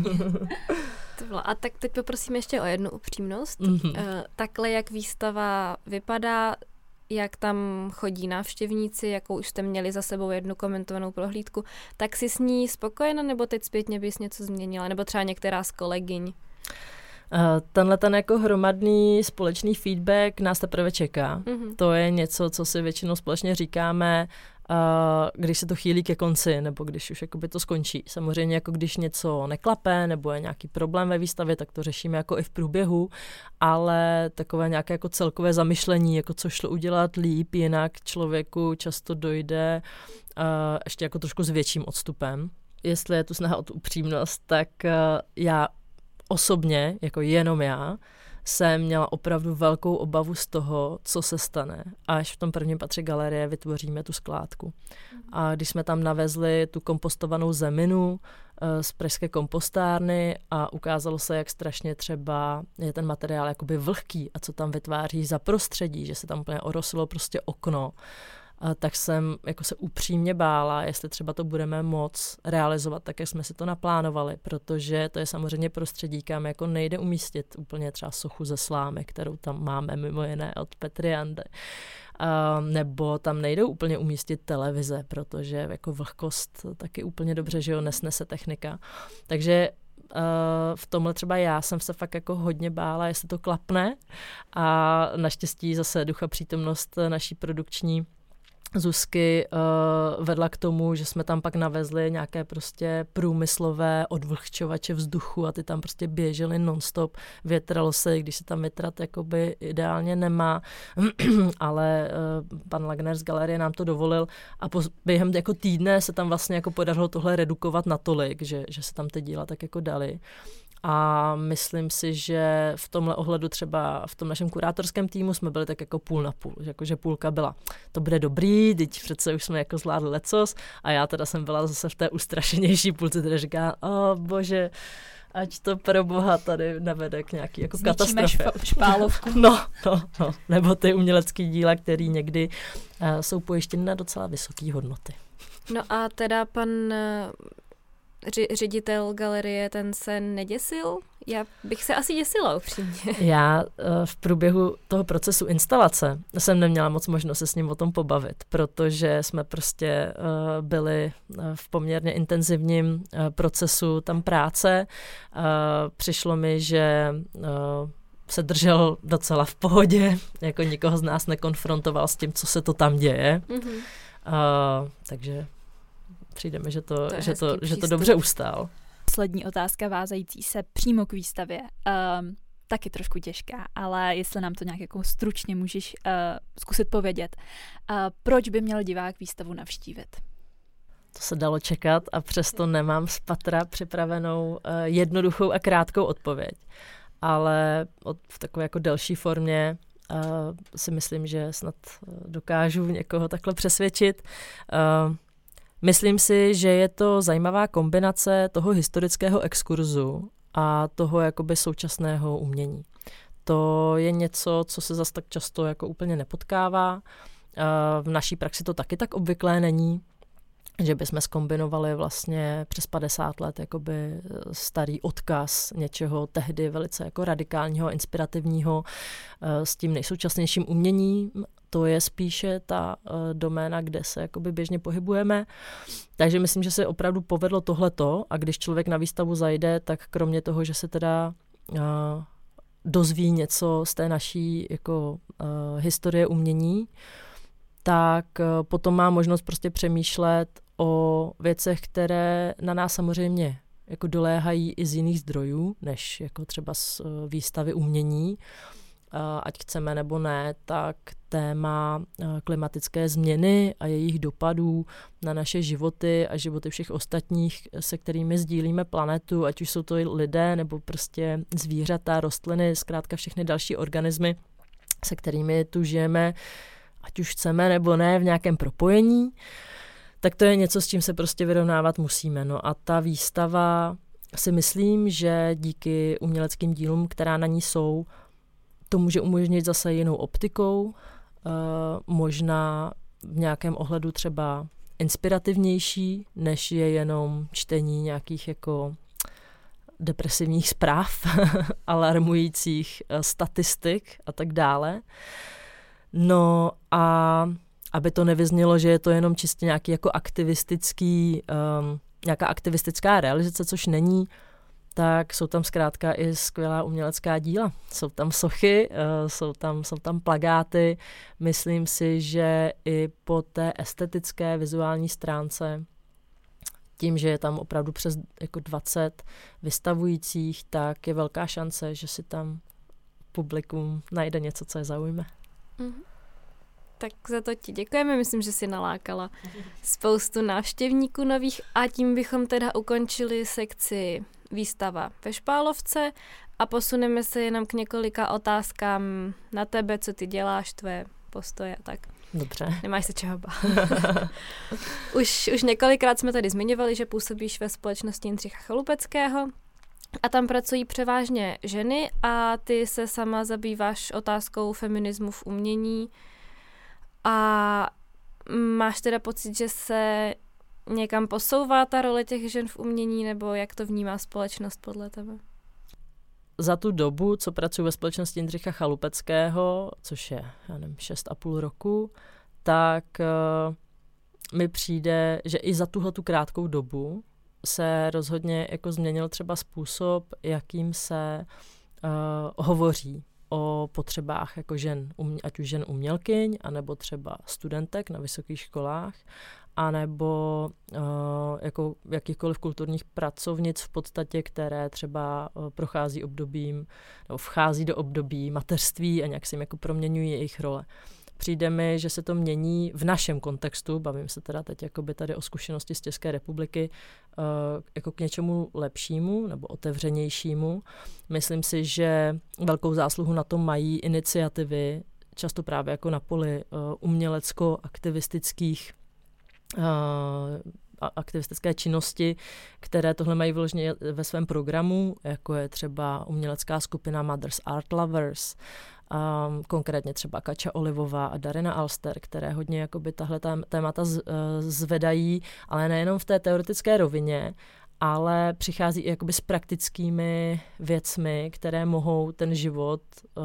A tak teď poprosím ještě o jednu upřímnost. Takhle, jak výstava vypadá, jak tam chodí návštěvníci, jakou už jste měli za sebou jednu komentovanou prohlídku, tak jsi s ní spokojena, nebo teď zpětně bys něco změnila, nebo třeba některá z kolegyň?
Tenhle ten jako hromadný společný feedback nás teprve čeká. To je něco, co si většinou společně říkáme, když se to chýlí ke konci, nebo když už jakoby to skončí. Samozřejmě jako když něco neklape, nebo je nějaký problém ve výstavě, tak to řešíme jako i v průběhu, ale takové nějaké jako celkové zamyšlení, jako co šlo udělat líp, jinak člověku často dojde ještě jako trošku s větším odstupem. Jestli je tu snaha o tu upřímnost, tak já osobně, jako jenom já, jsem měla opravdu velkou obavu z toho, co se stane, až v tom prvním patře galerie vytvoříme tu skládku. A když jsme tam navezli tu kompostovanou zeminu z pražské kompostárny a ukázalo se, jak strašně třeba je ten materiál jakoby vlhký a co tam vytváří za prostředí, že se tam úplně orosilo prostě okno, tak jsem jako se upřímně bála, jestli třeba to budeme moc realizovat tak, jak jsme si to naplánovali, protože to je samozřejmě prostředí, kam jako nejde umístit úplně třeba sochu ze slámy, kterou tam máme mimo jiné od Petry Jandy. Nebo tam nejde úplně umístit televize, protože jako vlhkost taky úplně dobře, že jo, nesnese technika. Takže v tomhle třeba já jsem se fakt jako hodně bála, jestli to klapne a naštěstí zase ducha přítomnost naší produkční Zuzky vedla k tomu, že jsme tam pak navezli nějaké prostě průmyslové odvlhčovače vzduchu a ty tam prostě běžely non-stop, větralo se, když se tam větrat jakoby ideálně nemá, ale pan Lagner z galerie nám to dovolil a během jako týdne se tam vlastně jako podařilo tohle redukovat natolik, že se tam ty díla tak jako dali. A myslím si, že v tomhle ohledu třeba v tom našem kurátorském týmu jsme byli tak jako půl na půl. Jakože půlka byla, to bude dobrý, teď přece už jsme jako zvládli lecos a já teda jsem byla zase v té ustrašenější půlce, která říká, bože, ať to pro boha tady nevede k nějaký jako katastrofě.
Špálovku.
No, nebo ty umělecký díla, který někdy jsou pojištěny na docela vysoké hodnoty.
No a teda pan ředitel galerie, ten se neděsil? Já bych se asi děsila upřímně. Já
v průběhu toho procesu instalace jsem neměla moc možnost se s ním o tom pobavit, protože jsme prostě byli v poměrně intenzivním procesu tam práce. Přišlo mi, že se držel docela v pohodě, jako nikoho z nás nekonfrontoval s tím, co se to tam děje. Mm-hmm. Takže přijde mi, že to dobře ustál.
Poslední otázka vázající se přímo k výstavě. Taky trošku těžká, ale jestli nám to nějak jako stručně můžeš zkusit povědět. Proč by měl divák výstavu navštívit?
To se dalo čekat a přesto nemám z patra připravenou jednoduchou a krátkou odpověď. Ale v takové jako delší formě si myslím, že snad dokážu někoho takhle přesvědčit. Myslím si, že je to zajímavá kombinace toho historického exkurzu a toho jakoby současného umění. To je něco, co se zas tak často jako úplně nepotkává. V naší praxi to taky tak obvyklé není, že bychom zkombinovali vlastně přes 50 let jakoby starý odkaz něčeho tehdy velice jako radikálního, inspirativního s tím nejsoučasnějším uměním. To je spíše ta doména, kde se jakoby běžně pohybujeme. Takže myslím, že se opravdu povedlo tohleto a když člověk na výstavu zajde, tak kromě toho, že se teda dozví něco z té naší jako historie umění, tak potom má možnost prostě přemýšlet o věcech, které na nás samozřejmě jako doléhají i z jiných zdrojů, než jako třeba z výstavy umění. Ať chceme nebo ne, tak téma klimatické změny a jejich dopadů na naše životy a životy všech ostatních, se kterými sdílíme planetu, ať už jsou to lidé nebo prostě zvířata, rostliny, zkrátka všechny další organismy, se kterými tu žijeme, ať už chceme nebo ne, v nějakém propojení, tak to je něco, s čím se prostě vyrovnávat musíme. No a ta výstava si myslím, že díky uměleckým dílům, která na ní jsou, to může umožnit zase jinou optikou, možná v nějakém ohledu třeba inspirativnější, než je jenom čtení nějakých jako depresivních zpráv, alarmujících statistik a tak dále. No a aby to nevyznělo, že je to jenom čistě nějaký jako nějaká aktivistická realizace, což není, tak jsou tam zkrátka i skvělá umělecká díla. Jsou tam sochy, jsou tam plakáty. Myslím si, že i po té estetické vizuální stránce, tím, že je tam opravdu přes jako 20 vystavujících, tak je velká šance, že si tam publikum najde něco, co je zaujme.
Mm-hmm. Tak za to ti děkujeme, myslím, že si nalákala spoustu návštěvníků nových a tím bychom teda ukončili sekci výstava ve Špálovce a posuneme se jenom k několika otázkám na tebe, co ty děláš, tvé postoje a tak.
Dobře.
Nemáš se čeho bát. Už několikrát jsme tady zmiňovali, že působíš ve společnosti Jindřicha Chalupeckého a tam pracují převážně ženy a ty se sama zabýváš otázkou feminismu v umění a máš teda pocit, že se někam posouvá ta role těch žen v umění, nebo jak to vnímá společnost podle tebe?
Za tu dobu, co pracuji ve společnosti Jindřicha Chalupeckého, což je, 6,5 roku, tak mi přijde, že i za tuhletu krátkou dobu se rozhodně jako změnil třeba způsob, jakým se hovoří o potřebách jako žen, ať už žen umělkyň, anebo třeba studentek na vysokých školách, anebo jako jakýchkoliv kulturních pracovnic v podstatě, které třeba prochází obdobím, nebo vchází do období mateřství a nějak se jim jako proměňují jejich role. Přijde mi, že se to mění v našem kontextu, bavím se teda teď jakoby tady o zkušenosti z České republiky, jako k něčemu lepšímu nebo otevřenějšímu. Myslím si, že velkou zásluhu na to mají iniciativy, často právě jako na poli umělecko-aktivistických aktivistické činnosti, které tohle mají vyloženě ve svém programu, jako je třeba umělecká skupina Mothers Art Lovers, konkrétně třeba Kača Olivová a Darina Alster, které hodně jakoby tahle témata zvedají, ale nejenom v té teoretické rovině, ale přichází i jakoby s praktickými věcmi, které mohou ten život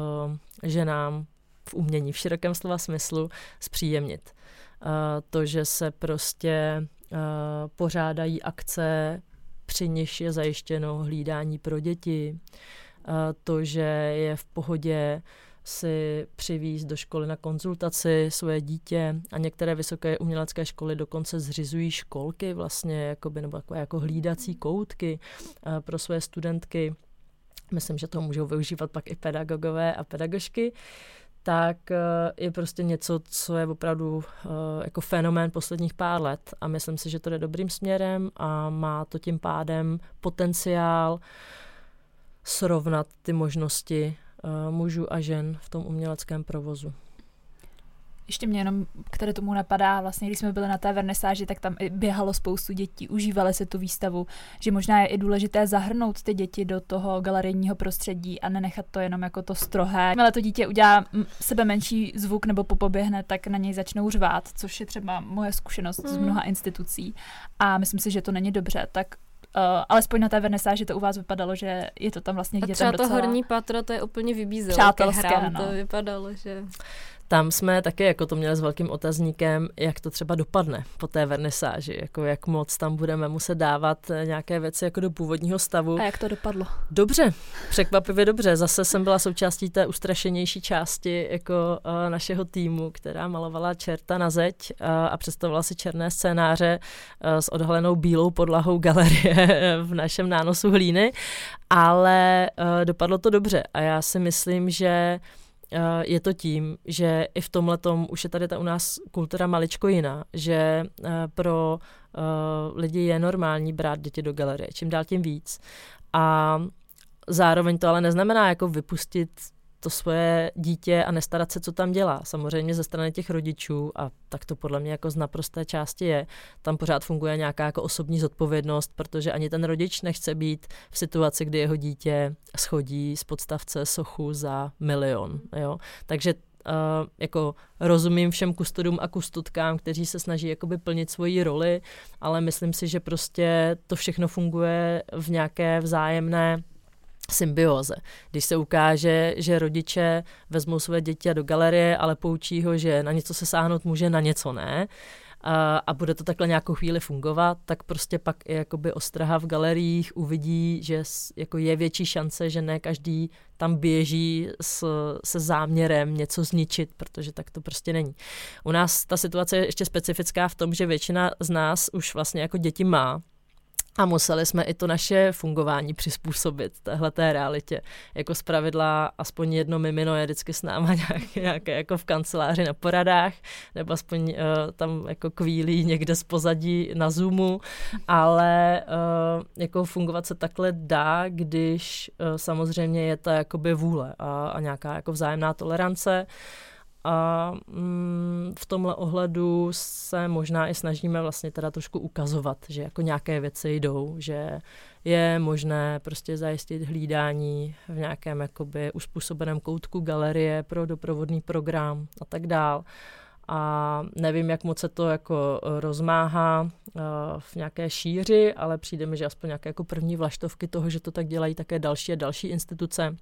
ženám v umění v širokém slova smyslu zpříjemnit. To, že se prostě pořádají akce, při nichž je zajištěno hlídání pro děti, to, že je v pohodě si přivízt do školy na konzultaci svoje dítě a některé vysoké umělecké školy dokonce zřizují školky vlastně, jakoby, nebo jako hlídací koutky pro své studentky. Myslím, že to můžou využívat pak i pedagogové a pedagožky. Tak je prostě něco, co je opravdu jako fenomén posledních pár let a myslím si, že to jde dobrým směrem a má to tím pádem potenciál srovnat ty možnosti mužů a žen v tom uměleckém provozu.
Ještě mě jenom k tady tomu napadá, vlastně když jsme byli na té vernisáži, tak tam i běhalo spoustu dětí, užívali se tu výstavu, že možná je i důležité zahrnout ty děti do toho galerijního prostředí a nenechat to jenom jako to strohé. Ale to dítě udělá sebe menší zvuk nebo popoběhne, tak na něj začnou řvát, což je třeba moje zkušenost z mnoha institucí a myslím si, že to není dobře, tak alespoň na té vernisáži to u vás vypadalo, že je to tam vlastně dětem docela...
A třeba to horní patro, to je úplně vybízelo
přátelské,
ke hrám,
no.
To vypadalo, že...
Tam jsme taky jako to měli s velkým otazníkem, jak to třeba dopadne po té vernisáži, jako jak moc tam budeme muset dávat nějaké věci jako do původního stavu.
A jak to dopadlo?
Dobře, překvapivě dobře. Zase jsem byla součástí té ustrašenější části jako našeho týmu, která malovala čerta na zeď a představovala si černé scénáře s odhalenou bílou podlahou galerie v našem nánosu hlíny, ale dopadlo to dobře a já si myslím, že je to tím, že i v tomhletom už je tady u nás kultura maličko jiná, že pro lidi je normální brát děti do galerie, čím dál tím víc. A zároveň to ale neznamená jako vypustit to svoje dítě a nestarat se, co tam dělá. Samozřejmě ze strany těch rodičů, a tak to podle mě jako z naprosté části je, tam pořád funguje nějaká jako osobní zodpovědnost, protože ani ten rodič nechce být v situaci, kdy jeho dítě schodí z podstavce sochu za 1 000 000. Jo? Takže jako rozumím všem kustodům a kustodkám, kteří se snaží jakoby plnit svoji roli, ale myslím si, že prostě to všechno funguje v nějaké vzájemné symbioze. Když se ukáže, že rodiče vezmou své děti do galerie, ale poučí ho, že na něco se sáhnout může, na něco ne, a bude to takhle nějakou chvíli fungovat, tak prostě pak i jakoby ostraha v galeriích uvidí, že jako je větší šance, že ne každý tam běží se záměrem něco zničit, protože tak to prostě není. U nás ta situace je ještě specifická v tom, že většina z nás už vlastně jako děti má, a museli jsme i to naše fungování přizpůsobit téhleté realitě. Jako zpravidla aspoň jedno mimino je vždycky s náma nějaké jako v kanceláři na poradách, nebo aspoň tam jako kvílí někde z pozadí na Zoomu, ale jako fungovat se takhle dá, když samozřejmě je ta jakoby vůle a nějaká jako vzájemná tolerance. A v tomhle ohledu se možná i snažíme vlastně teda trošku ukazovat, že jako nějaké věci jdou, že je možné prostě zajistit hlídání v nějakém jakoby uspůsobeném koutku galerie pro doprovodný program a tak dál. A nevím, jak moc se to jako rozmáhá v nějaké šíři, ale přijde mi, že aspoň nějaké jako první vlaštovky toho, že to tak dělají také další a další instituce.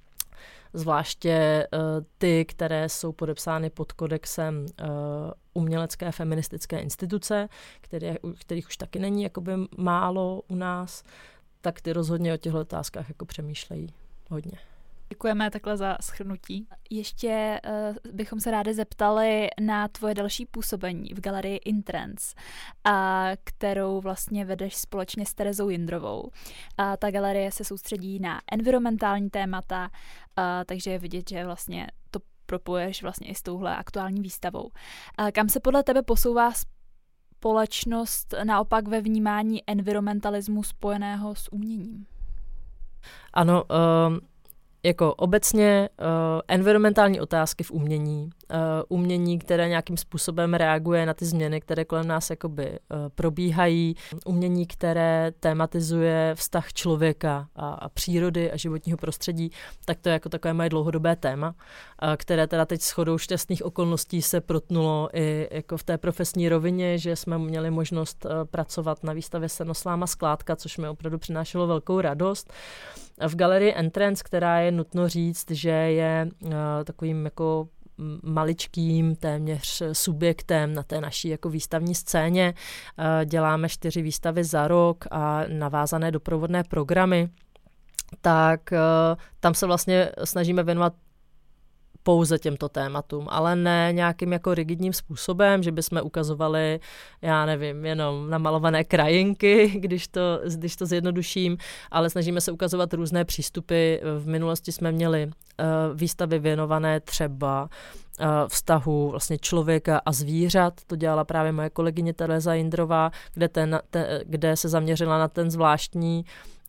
Zvláště ty, které jsou podepsány pod kodexem umělecké feministické instituce, kterých už taky není jakoby málo u nás, tak ty rozhodně o těchto otázkách jako přemýšlejí hodně.
Děkujeme takhle za shrnutí. Ještě bychom se rádi zeptali na tvoje další působení v galerii Intrends, kterou vlastně vedeš společně s Terezou Jindrovou. Ta galerie se soustředí na environmentální témata, takže je vidět, že vlastně to propoješ vlastně i s touhle aktuální výstavou. Kam se podle tebe posouvá společnost naopak ve vnímání environmentalismu spojeného s uměním?
Ano, jako obecně environmentální otázky v umění, umění, které nějakým způsobem reaguje na ty změny, které kolem nás jakoby probíhají, umění, které tematizuje vztah člověka a přírody a životního prostředí, tak to je jako takové moje dlouhodobé téma, které teda teď shodou šťastných okolností se protnulo i jako v té profesní rovině, že jsme měli možnost pracovat na výstavě Senoslama skládka, což mi opravdu přinášelo velkou radost. V galerii Entrance, která je nutno říct, že je takovým jako maličkým téměř subjektem na té naší jako výstavní scéně. Děláme 4 výstavy za rok a navázané doprovodné programy. Tak tam se vlastně snažíme věnovat pouze těmto tématům, ale ne nějakým jako rigidním způsobem, že bychom ukazovali, já nevím, jenom namalované krajinky, když to zjednoduším, ale snažíme se ukazovat různé přístupy. V minulosti jsme měli výstavy věnované třeba vztahu vlastně člověka a zvířat. To dělala právě moje kolegyně Tereza Jindrová, kde se zaměřila na ten zvláštní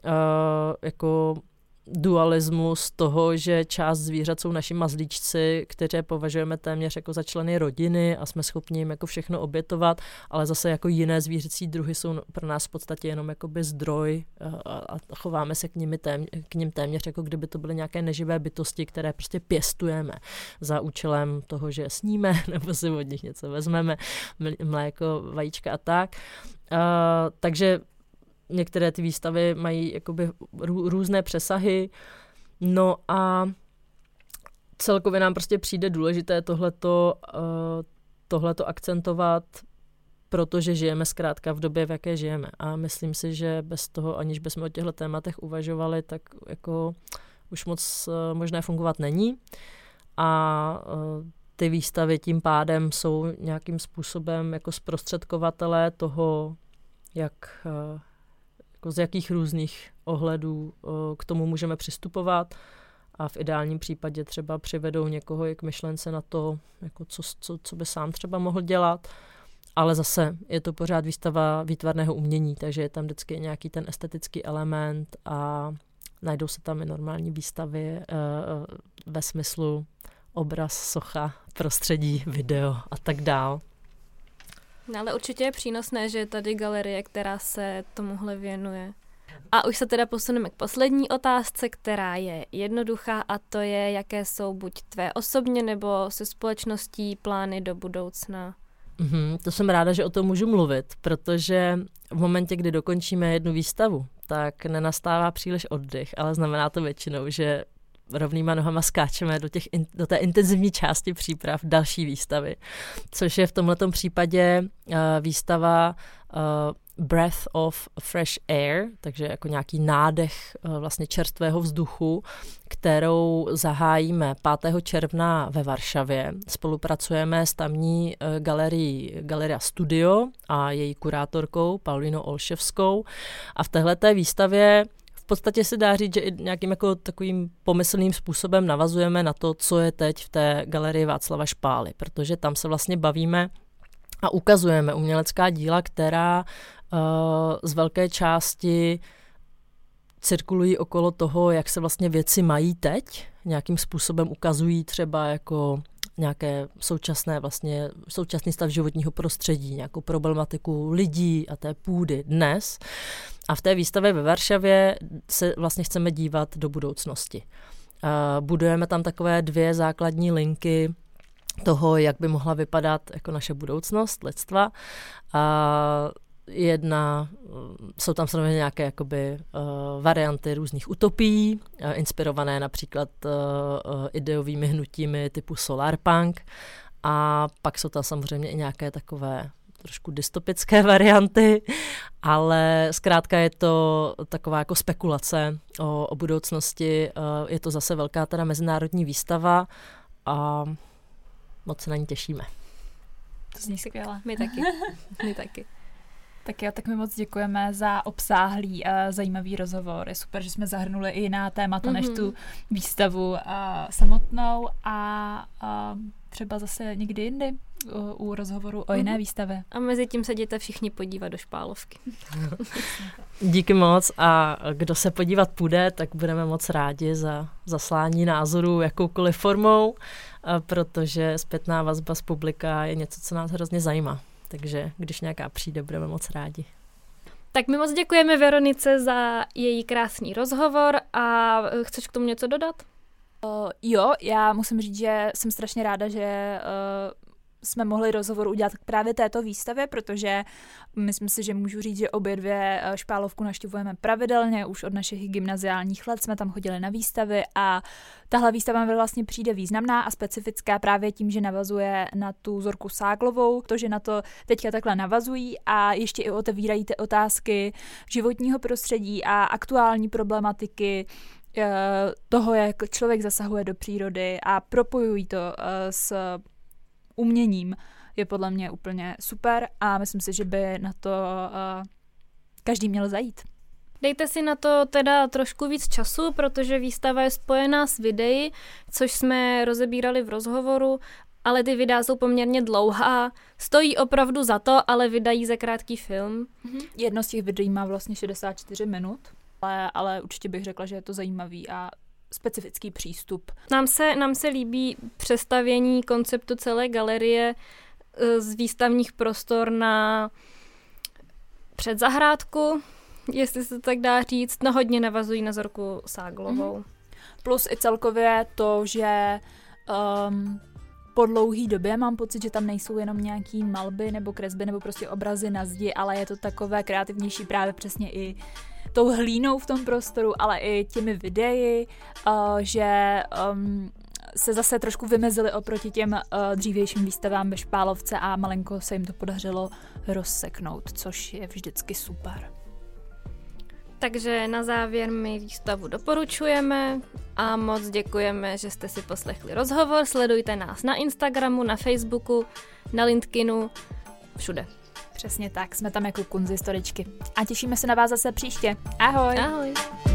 jako dualismus toho, že část zvířat jsou naši mazlíčci, které považujeme téměř jako za členy rodiny a jsme schopni jim jako všechno obětovat, ale zase jako jiné zvířecí druhy jsou pro nás v podstatě jenom jakoby zdroj a chováme se k nim téměř jako kdyby to byly nějaké neživé bytosti, které prostě pěstujeme za účelem toho, že je sníme nebo si od nich něco vezmeme, mléko, vajíčka a tak. Takže některé ty výstavy mají jakoby různé přesahy, no a celkově nám prostě přijde důležité tohleto akcentovat, protože žijeme zkrátka v době, v jaké žijeme. A myslím si, že bez toho, aniž bychom o těchto tématech uvažovali, tak jako už moc možné fungovat není. A ty výstavy tím pádem jsou nějakým způsobem jako zprostředkovatelé toho, z jakých různých ohledů k tomu můžeme přistupovat a v ideálním případě třeba přivedou někoho i k myšlence na to, jako co by sám třeba mohl dělat, ale zase je to pořád výstava výtvarného umění, takže je tam vždycky nějaký ten estetický element a najdou se tam i normální výstavy ve smyslu obraz, socha, prostředí, video a tak dál.
No, ale určitě je přínosné, že je tady galerie, která se tomuhle věnuje. A už se teda posuneme k poslední otázce, která je jednoduchá a to je, jaké jsou buď tvé osobně nebo se společností plány do budoucna.
To jsem ráda, že o tom můžu mluvit, protože v momentě, kdy dokončíme jednu výstavu, tak nenastává příliš oddych, ale znamená to většinou, že rovnýma nohama skáčeme do té intenzivní části příprav další výstavy, což je v tomhletom případě výstava Breath of Fresh Air, takže jako nějaký nádech vlastně čerstvého vzduchu, kterou zahájíme 5. června ve Varšavě. Spolupracujeme s tamní Galeria Studio a její kurátorkou Paulinou Olševskou a v téhleté výstavě v podstatě se dá říct, že i nějakým jako takovým pomyslným způsobem navazujeme na to, co je teď v té galerii Václava Špály, protože tam se vlastně bavíme a ukazujeme umělecká díla, která z velké části cirkulují okolo toho, jak se vlastně věci mají teď, nějakým způsobem ukazují třeba jako nějaké současný stav životního prostředí, nějakou problematiku lidí a té půdy dnes. A v té výstavě ve Varšavě se vlastně chceme dívat do budoucnosti. Budujeme tam takové 2 základní linky toho, jak by mohla vypadat jako naše budoucnost lidstva. Jsou tam samozřejmě nějaké jakoby, varianty různých utopií, inspirované například ideovými hnutími typu solarpunk a pak jsou tam samozřejmě i nějaké takové trošku dystopické varianty, ale zkrátka je to taková jako spekulace o budoucnosti. Je to zase velká teda mezinárodní výstava a moc se na ní těšíme.
To zní skvěle.
My taky.
Tak jo, tak my moc děkujeme za obsáhlý a zajímavý rozhovor. Je super, že jsme zahrnuli i jiná témata než tu výstavu samotnou a třeba zase někdy jindy u rozhovoru o jiné výstavě.
A mezi tím se jděte všichni podívat do Špálovky.
Díky moc a kdo se podívat půjde, tak budeme moc rádi za zaslání názorů jakoukoliv formou, protože zpětná vazba z publika je něco, co nás hrozně zajímá. Takže když nějaká přijde, budeme moc rádi.
Tak my moc děkujeme Veronice za její krásný rozhovor a chceš k tomu něco dodat?
Jo, já musím říct, že jsem strašně ráda, že jsme mohli rozhovor udělat k právě této výstavě, protože myslím si, že můžu říct, že obě dvě Špálovku navštěvujeme pravidelně, už od našich gymnaziálních let jsme tam chodili na výstavy a tahle výstava mi vlastně přijde významná a specifická právě tím, že navazuje na tu Zorku Ságlovou, to, že na to teďka takhle navazují a ještě i otevírají ty otázky životního prostředí a aktuální problematiky toho, jak člověk zasahuje do přírody a propojují to s uměním, je podle mě úplně super a myslím si, že by na to každý měl zajít.
Dejte si na to teda trošku víc času, protože výstava je spojená s videí, což jsme rozebírali v rozhovoru, ale ty videa jsou poměrně dlouhá, stojí opravdu za to, ale vydají za krátký film.
Jedno z těch videí má vlastně 64 minut, ale určitě bych řekla, že je to zajímavý a specifický přístup.
Nám se líbí přestavění konceptu celé galerie z výstavních prostor na předzahrádku, jestli se to tak dá říct, no hodně navazují na Zorku Ságlovou.
Plus i celkově to, že po dlouhý době mám pocit, že tam nejsou jenom nějaký malby nebo kresby nebo prostě obrazy na zdi, ale je to takové kreativnější právě přesně i tou hlínou v tom prostoru, ale i těmi videi, že se zase trošku vymezili oproti těm dřívějším výstavám ve Špálovce a malinko se jim to podařilo rozseknout, což je vždycky super.
Takže na závěr my výstavu doporučujeme a moc děkujeme, že jste si poslechli rozhovor. Sledujte nás na Instagramu, na Facebooku, na LinkedInu, všude.
Přesně tak, jsme tam jako kunzistoričky. A těšíme se na vás zase příště. Ahoj!
Ahoj!